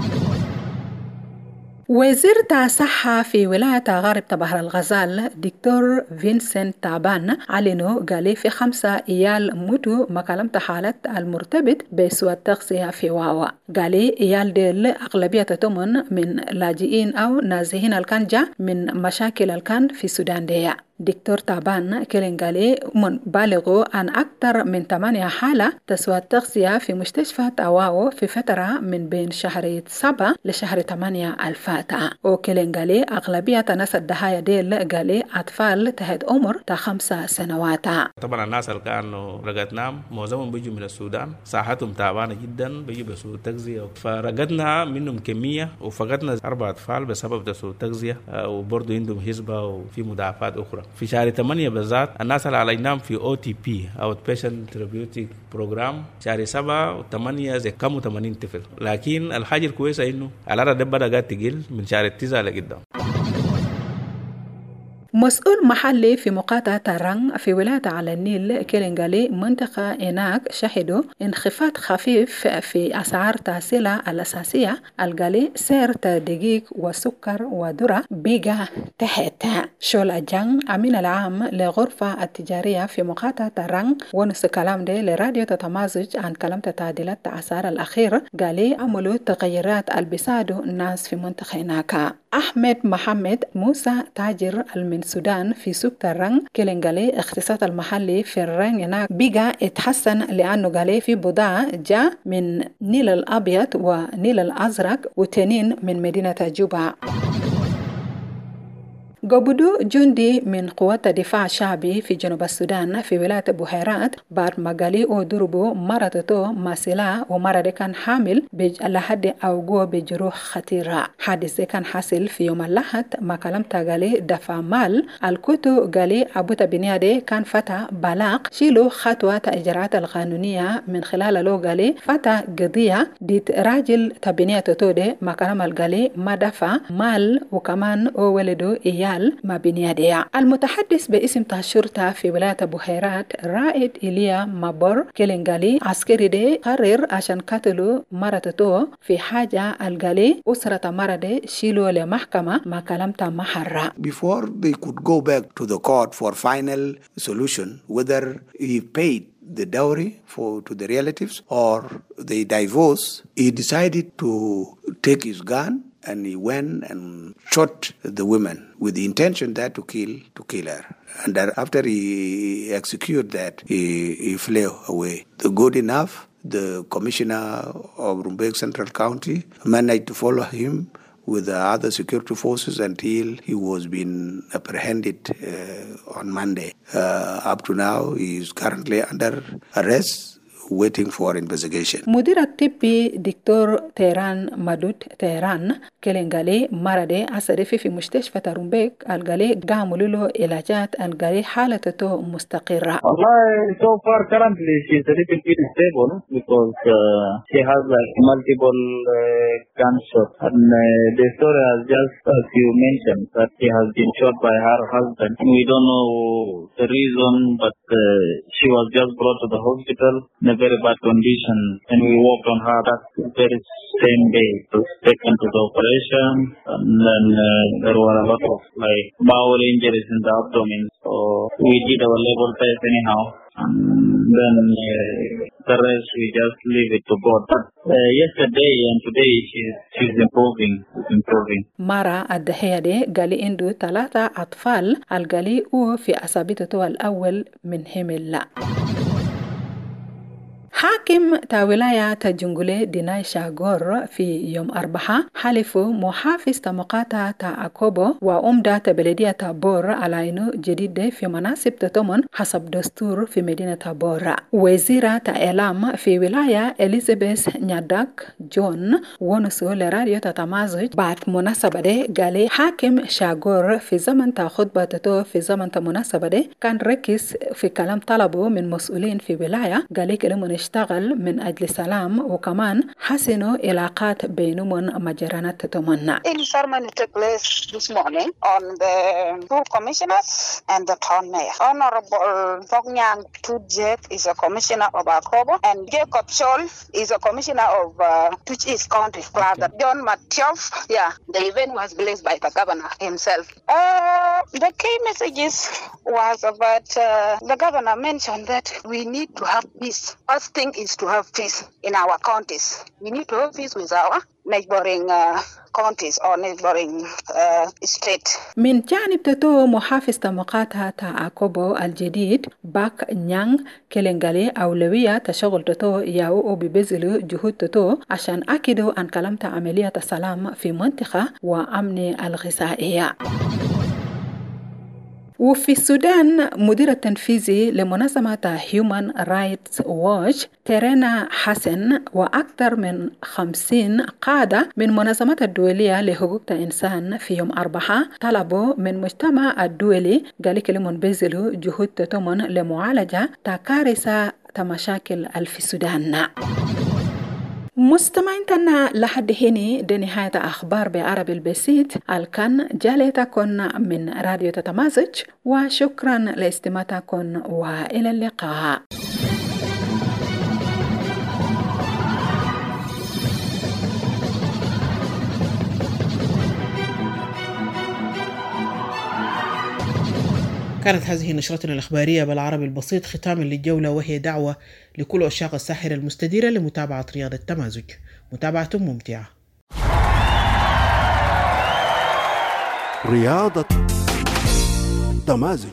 وزير الصحة في ولاية غرب بحر الغزال دكتور فينسنت تابان علنوا قالي في 5 عيال موتوا مكالمة حالة المرتبط بسوء التغذية في واوا. قالي عيال ديل أغلبية تمن من لاجئين أو نازحين الكنجة من مشاكل الكن في السودان دي. دكتور تابان كلينغالي من بالغوا عن أكثر من 8 حالة تسوى التغذية في مستشفى أواو في فترة من بين شهر 7 لشهر 8 الفاتحة. وكلينغالي أغلبية ناس الضحايا ديل قالي أطفال تحت عمر 5 سنوات. طبعا الناس اللي كانوا رقدناهم معظمهم بيجوا من السودان، صحتهم تعبانة جدا، بيجوا بسوء التغذية، فرقدنا منهم كمية وفقدنا 4 أطفال بسبب سوء التغذية، وبرضه عندهم حسبة وفي مضاعفات أخرى. في شهر 8 بالذات الناس اللي عالجناهم في OTP Outpatient Therapeutic Program شهر 7 و8 زي كم 80 طفل. لكن الحاجة الكويسة إنه العدد ده بدأ قاعد تقل من شهر 9 لقدام. مسؤول محلي في مقاطعة رنغ في ولاية على النيل كلينغالي منطقة هناك شهدوا انخفاض خفيف في أسعار السلع الأساسية القالي سعر دقيق وسكر وذرة بيجا تحت. شول أجان أمين العام لغرفة التجارية في مقاطعة رنغ ونس كلام ده لراديو تتمازج عن كلام تعديلات الأسعار الأخير قالي عملوا تغيرات البسادو الناس في منطقة هناك. أحمد محمد موسى تاجر من السودان في سوق الرنغ كلينغالي اقتصاد المحلي في الرنغ هناك بيجا اتحسن لأنه قالي في بضاعة جاء من نيل الأبيض ونيل الأزرق وتنين من مدينة جوبا. قبضوا جندي من قوات الدفاع الشعبي في جنوب السودان في ولاية بحيرات بعد ما قالي وضربوا مرته ماسلا ومرة كان حامل لحد أوقوه بجروح خطيرة. حادث كان حاصل في يوم الأحد ما كلمت قالي دفع مال الكتو قالي أبو تبنيادي كان فتى بلاغ شيلو خطوة إجراءات القانونية من خلال لو قالي فتى قضية ديت راجل تبنياتو دي ما كلم القالي ما دفع مال وكمان ولدو إياه ما بنيادية. المتحدث باسم الشرطة في ولاية بحيرات رائد إيليا مابور كلينغالي عسكري دي قرر عشان قتلوا مرته في حاجة القالي أسرة مرده شيلوا لمحكمة ما كلمت محرة. Before they could go back to the court for final solution whether he paid the dowry to the relatives or they divorce, he decided to take his gun and he went and shot the woman with the intention that to kill her. And after he executed that, he flew away. Good enough, the commissioner of Rumbek Central County managed to follow him with the other security forces until he was being apprehended on Monday. Up to now, he is currently under arrest, waiting for investigation. مدير الطبي دكتور تيران مدود تيران كلينغالي مرضي أسرفي في مستشفى رومبيك القالي قاموا له علاجات القالي حالته مستقرة. والله so far currently she is a little bit stable because she has like multiple cancer and the story has just as you mentioned that she has been shot by her husband. We don't know the reason but she was just brought to the hospital in a very bad condition, and we worked on her that very same day to taken to the operation, and then there were a lot of like bowel injuries in the abdomen, so we did our level test anyhow, and then the rest we just leave it to God. Yesterday and today she's improving. مرة الضحية دي قالي عنده 3 أطفال القالي هو في أصابته الأول من همل. حاكم تا ولاية جنجولي ديناي شاغور في يوم 4 حلفوا محافظ تمقاتا تا أكوبو وأمدا بلدية بور على إنه جديد في مناسب تتمن حسب دستور في مدينة بور. وزيرة إعلام في ولاية إليزابيث نياداك جون ونسو لراديو تتمازج بعد مناسبة دي قالي حاكم شاغور في زمن تا خطبة تتو في زمن تا مناسبة دي كان ركز في كلام طلبه من مسؤولين في ولاية قالي كلمة اشتغل من أجل السلام وكمان حسنوا علاقات بينهم مجرانات تتمنى. In ceremony took place this morning on the two commissioners and the town mayor. Honorable Fognyang Tudjek is a commissioner of Akobo and Jacob Scholl is a commissioner of Tuch East County. Father John Matioff, the event was blessed by the governor himself. The key messages was about the governor mentioned that we need to have peace. First thing is to have peace in our counties. We need to have peace with our neighboring counties or neighboring state. من جانب تتو محافظ تمقاتها تا أكوبو الجديد باك نيانغ كيلنغالي أولوية تشغل تتو ياو ببذلوا جهود تتو عشان أكدوا أن كلمت عملية السلام في منطقة وأمن الغذائية. وفي السودان مدير التنفيذي لمنظمة Human Rights Watch تيرينا حسن وأكثر من 50 قادة من منظمات الدولية لحقوق الإنسان في يوم 4 طلبوا من المجتمع الدولي قال كلمون بذلوا جهود تتمن لمعالجة كارثة مشاكل في السودان. مستمعيننا لحد هنا دي نهاية أخبار بعربي البسيط الكن جاليتكم من راديو تتمازج وشكرا لاستماعكم وإلى اللقاء. كانت هذه نشرتنا الإخبارية بالعربي البسيط ختاما للجولة، وهي دعوة لكل عشاق الساحرة المستديرة لمتابعة رياضة تمازج. متابعة ممتعة. رياضة تمازج.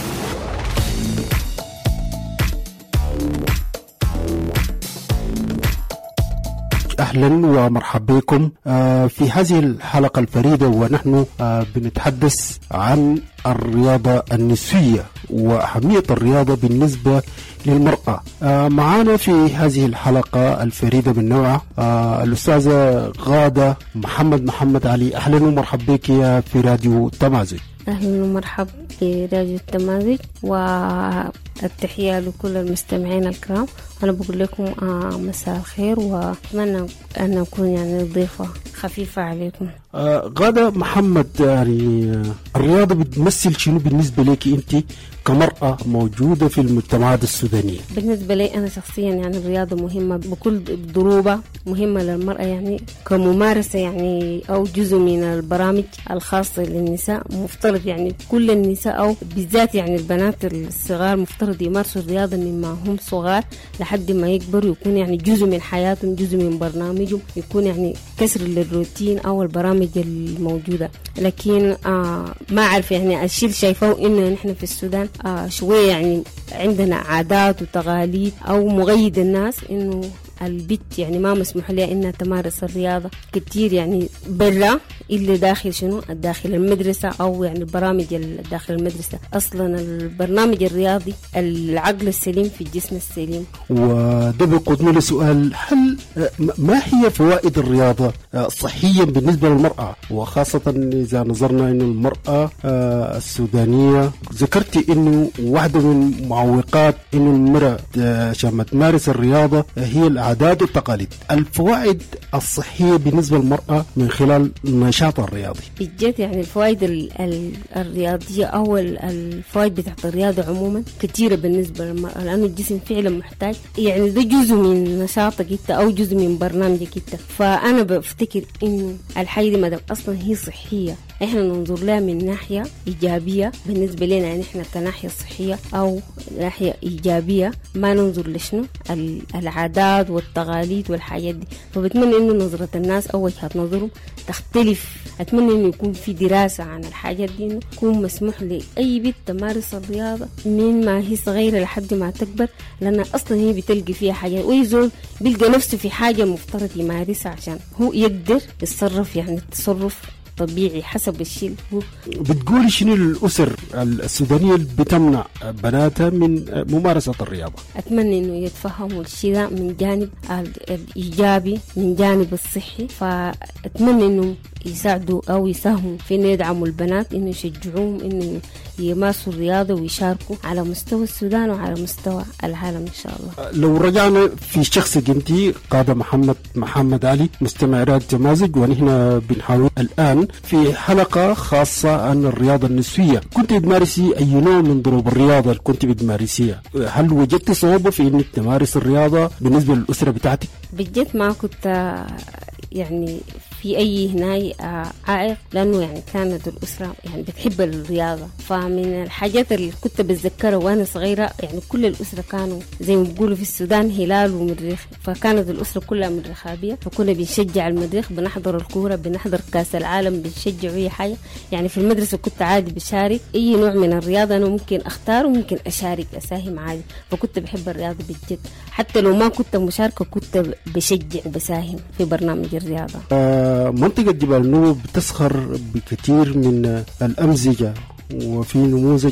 أهلا ومرحبا بكم في هذه الحلقة الفريدة، ونحن بنتحدث عن الرياضة النسوية وأهمية الرياضة بالنسبة للمرأة. معنا في هذه الحلقة الفريدة من نوعها الأستاذة غادة محمد علي. أهلا ومرحبا بك في راديو تمازج. أهلا ومرحبا في راديو التمازج، والتحية لكل المستمعين الكرام. أنا بقول لكم مساء الخير، وأتمنى أن نكون يعني ضيفة خفيفة عليكم. غادة محمد، يعني الرياضة بتمثل شنو بالنسبة لك أنت كمرأة موجودة في المجتمعات السودانية؟ بالنسبة لي أنا شخصيا يعني الرياضة مهمة بكل ضروبة، مهمة للمرأة يعني كممارسة يعني أو جزء من البرامج الخاصة للنساء. مفترض يعني كل النساء أو بالذات يعني البنات الصغار مفترض يمارسوا الرياضة مما هم صغار لحد ما يكبروا، يكون يعني جزء من حياتهم، جزء من برنامجهم، يكون يعني كسر للروتين أو البرامج الموجودة. لكن ما أعرف يعني الشيء شايفه إنه نحن في السودان شوية يعني عندنا عادات وتقاليد أو مغيد الناس إنه البنت يعني ما مسموح لها إنها تمارس الرياضة كتير يعني برا إلا داخل شنو داخل المدرسة أو يعني البرامج داخل المدرسة. أصلا البرنامج الرياضي العقل السليم في الجسم السليم. وده بيقودنا لسؤال، هل ما هي فوائد الرياضة صحيا بالنسبة للمرأة، وخاصة إذا نظرنا إنه المرأة السودانية ذكرتي إنه واحدة من معوقات إنه المرأة عشان ما تمارس الرياضة هي العادات والعادات والتقاليد. الفوائد الصحية بالنسبة للمرأة من خلال النشاط الرياضي بجد يعني الفوائد الرياضية أو الفوائد بتاعت الرياضة عموما كثيرة بالنسبة للمرأة، لأنه الجسم فعلا محتاج، يعني ده جزء من نشاطك انت أو جزء من برنامجك انت. فأنا بفتكر إنه الحاجة دي مادام أصلا هي صحية احنا ننظر لها من ناحية إيجابية بالنسبة لنا، يعني احنا كناحية صحية أو ناحية إيجابية، ما ننظر لشنو العادات والتقاليد والحاجات دي. فبتمنى إنه نظرة الناس أو وجهة نظرهم تختلف. أتمنى إنه يكون في دراسة عن الحاجات دي، إنه يكون مسموح لأي بنت تمارس الرياضة من ما هي صغيرة لحد ما تكبر، لأن أصلا هي بتلقي فيها حاجات، ويزول بيلقى نفسه في حاجة مفترض يمارسها عشان هو يقدر يتصرف، يعني التصرف طبيعي حسب الشيء. بتقولي شنو الأسر السودانية اللي بتمنع بناتها من ممارسة الرياضة؟ أتمنى إنه يتفهموا الشيء ده من جانب الإيجابي، من جانب الصحي. فأتمنى إنه يساعدوا أو يساهموا في إنه يدعموا البنات، إنه يشجعوهم إنه يمارسوا الرياضة ويشاركوا على مستوى السودان وعلى مستوى العالم إن شاء الله. لو رجعنا في شخصك أنت قادة محمد علي مستمع راديو تمازج، ونحن بنحاول الآن في حلقة خاصة عن الرياضة النسوية. كنت بتمارسي أي نوع من ضروب الرياضة اللي كنت بتمارسيها؟ هل وجدت صعوبة في إنك تمارس الرياضة بالنسبة للأسرة بتاعتك؟ بجد ما كنت يعني في أي هناي عائق، لأنه يعني كانت الأسرة يعني بتحب الرياضة. فمن الحاجات اللي كنت بتذكرها وأنا صغيرة، يعني كل الأسرة كانوا زي ما بيقولوا في السودان هلال ومريخ، فكانت الأسرة كلها من رخابية، فكنا بنشجع المريخ، بنحضر الكورة، بنحضر كاس العالم، بنشجع أي حاجة. يعني في المدرسة كنت عادي بشارك أي نوع من الرياضة أنا ممكن أختار وممكن أشارك أساهم عادي. فكنت بحب الرياضة بجد، حتى لو ما كنت مشاركة كنت بشجع وبساهم في برنامج الرياضة. منطقة جبال النوبة بتسخر بكثير من الأمزجة، وفي نموذج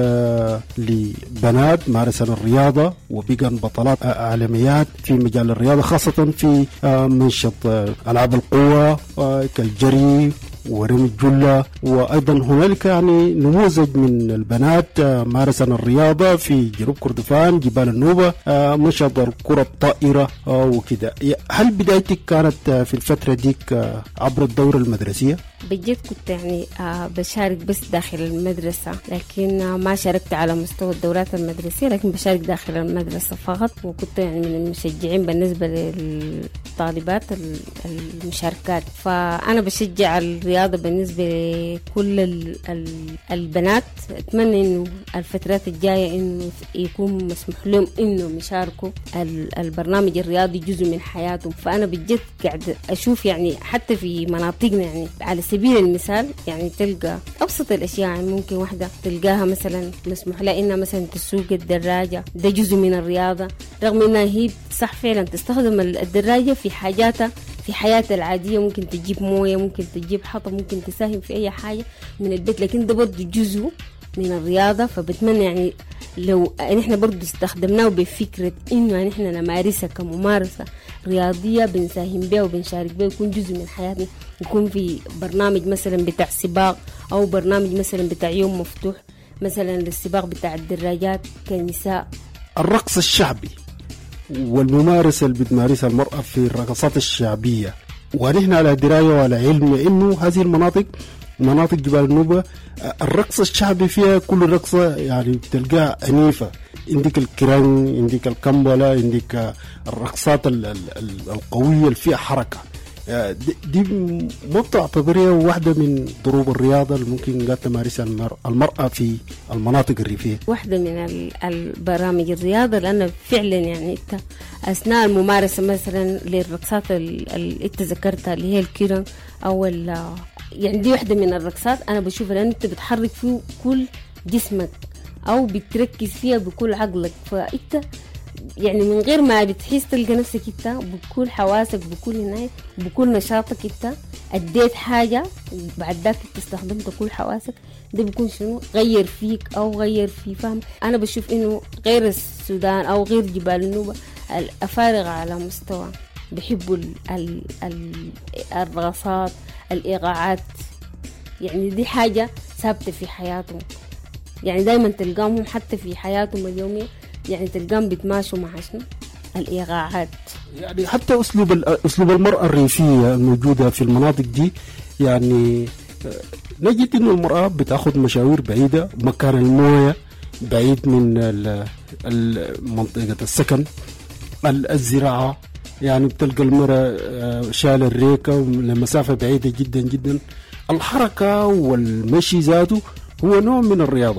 لبنات مارسن الرياضة وبقن بطلات عالميات في مجال الرياضة، خاصة في منشط ألعاب القوة كالجري ورمي الجلة. وأيضا هنالك يعني نموذج من البنات مارسن الرياضة في جنوب كردفان جبال النوبة، منشط الكرة الطائرة وكذا. هل بدايتك كانت في الفترة ديك عبر الدورة المدرسية؟ بجد كنت يعني بشارك بس داخل المدرسة، لكن ما شاركت على مستوى الدورات المدرسية، لكن بشارك داخل المدرسة فقط. وكنت يعني من المشجعين بالنسبة للطالبات المشاركات. فأنا بشجع الرياضة بالنسبة لكل البنات. أتمنى إنه الفترات الجاية إنه يكون مسموح لهم إنه يشاركوا البرنامج الرياضي جزء من حياتهم. فأنا بجد قاعد أشوف يعني حتى في مناطقنا، يعني على سبيل المثال يعني تلقى أبسط الأشياء، يعني ممكن واحدة تلقاها مثلا مسموح لها إنها مثلا تسوق الدراجة، ده جزء من الرياضة، رغم إنها هي صح فعلا تستخدم الدراجة في حاجاتها في حياتها العادية، ممكن تجيب موية، ممكن تجيب حطب، ممكن تساهم في أي حاجة من البيت، لكن ده برضو جزء من الرياضة. فبتمنى يعني لو نحن برضو استخدمناه بفكرة إنه نحن نمارسها كممارسة رياضية، بنساهم بها وبنشارك بها، يكون جزء من حياتنا، يكون في برنامج مثلا بتاع سباق أو برنامج مثلا بتاع يوم مفتوح مثلا للسباق بتاع الدراجات كنساء. الرقص الشعبي والممارسة اللي بتمارسها المرأة في الرقصات الشعبية، ونحن على دراية وعلى علم إنه هذه مناطق جبال النوبة الرقص الشعبي فيها كل رقصة يعني بتلقاها عنيفة. عندك الكران، عندك الكمبلة، عندك الرقصات القوية اللي فيها حركة. دي ما بتعتبرها واحدة من ضروب الرياضة اللي ممكن قد تمارسها المرأة في المناطق الريفية؟ واحدة من البرامج الرياضة، لأن فعلا يعني انت أثناء الممارسة مثلا للرقصات اللي انت ذكرتها اللي هي الكيران أو يعني دي واحدة من الرقصات أنا بشوفها، لأن انت بتحرك فيه كل جسمك أو بتركز فيها بكل عقلك، فانت يعني من غير ما بتحس تلقى نفسك انت بكل حواسك بكل هناك بكل نشاطك انت اديت حاجة بعد ذاك استخدمت كل حواسك. ده بيكون شنو غير فيك او غير في فهم. انا بشوف انه غير السودان او غير جبال النوبة الافارقة على مستوى بيحبوا الرقصات الايقاعات، يعني دي حاجة ثابتة في حياتهم، يعني دايما تلقاهم حتى في حياتهم اليومية يعني تلقاهم بيتماشوا مع شنو الإيقاعات. يعني حتى أسلوب المرأة الريفية الموجودة في المناطق دي، يعني نجد إنه المرأة بتأخذ مشاوير بعيدة، مكان الموية بعيد من منطقة السكن، الزراعة، يعني بتلقى المرأة شال الريكة لمسافة بعيدة جدا جدا. الحركة والمشي ذاته هو نوع من الرياضة.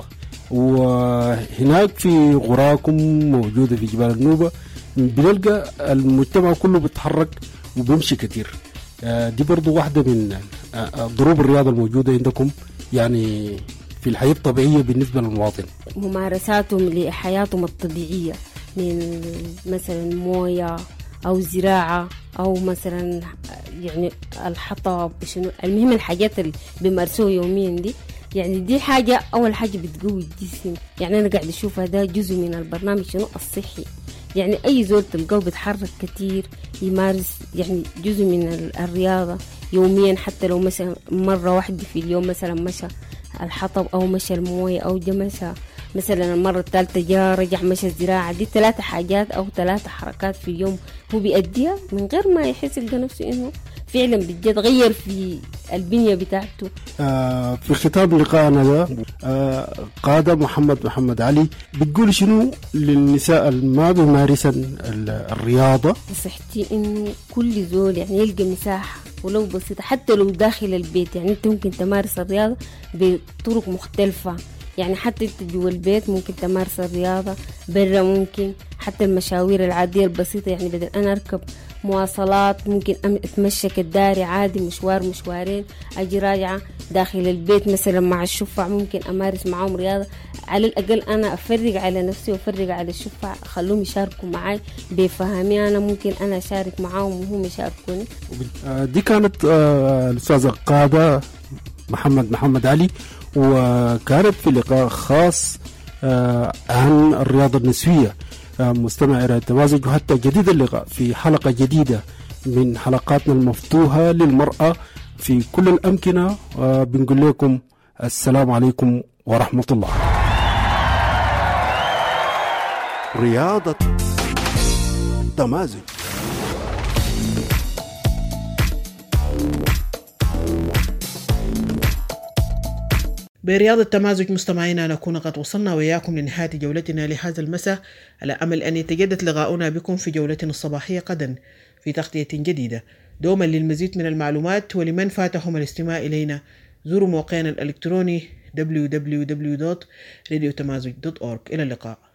وهناك في غراكم موجودة في جبال النوبة بنلقى المجتمع كله بيتحرك وبيمشي كتير. دي برضو واحدة من ضروب الرياضة الموجودة عندكم يعني في الحياة الطبيعية بالنسبة للمواطن. ممارساتهم لحياتهم الطبيعية من مثلا موية أو زراعة أو مثلا يعني الحطب، المهم الحاجات اللي بيمارسوها يوميا دي، يعني دي حاجة أول حاجة بتقوي الجسم. يعني أنا قاعد أشوف هذا جزء من البرنامج شنو الصحي. يعني أي زول تلقاه بيتحرك كتير يمارس يعني جزء من الرياضة يوميا، حتى لو مثلا مرة واحدة في اليوم مثلا مشى الحطب أو مشى الموية أو مشى مثلا المرة الثالثة جاء رجع مشى الزراعة. دي 3 حاجات أو 3 حركات في اليوم هو بيأديها من غير ما يحس يلقى نفسه إنه فعلا بجد غير في البنية بتاعته. في ختام لقاءنا ده قادة محمد علي بتقول شنو للنساء ما بيمارسن الرياضة؟ نصيحتي إنه كل زول يعني يلقى مساحة ولو بسيطة حتى لو داخل البيت. يعني أنت ممكن تمارس الرياضة بطرق مختلفة، يعني حتى انت جوا البيت ممكن تمارس الرياضة، برا ممكن حتى المشاوير العادية البسيطة. يعني بدل أنا أركب مواصلات ممكن أتمشى كالداري عادي مشوارين أجي راجعة داخل البيت مثلا مع الشفع ممكن أمارس معهم رياضة. على الأقل أنا أفرق على نفسي وأفرق على الشفع، خلوهم يشاركوا معي بفهمي، أنا ممكن أنا أشارك معهم وهم يشاركوني. دي كانت الأستاذة قادة محمد علي، وكانت في لقاء خاص عن الرياضة النسوية. مستمع إلى التمازج، وحتى جديد اللقاء في حلقة جديدة من حلقاتنا المفتوحة للمرأة في كل الأمكنة. بنقول لكم السلام عليكم ورحمة الله. رياضة تمازج. برياض التمازج مستمعينا نكون قد وصلنا وإياكم لنهاية جولتنا لهذا المساء، على أمل أن يتجدد لقاؤنا بكم في جولتنا الصباحية غدا في تغطية جديدة. دوما للمزيد من المعلومات ولمن فاتهم الاستماع إلينا زوروا موقعنا الإلكتروني www.radiotamazoj.org. إلى اللقاء.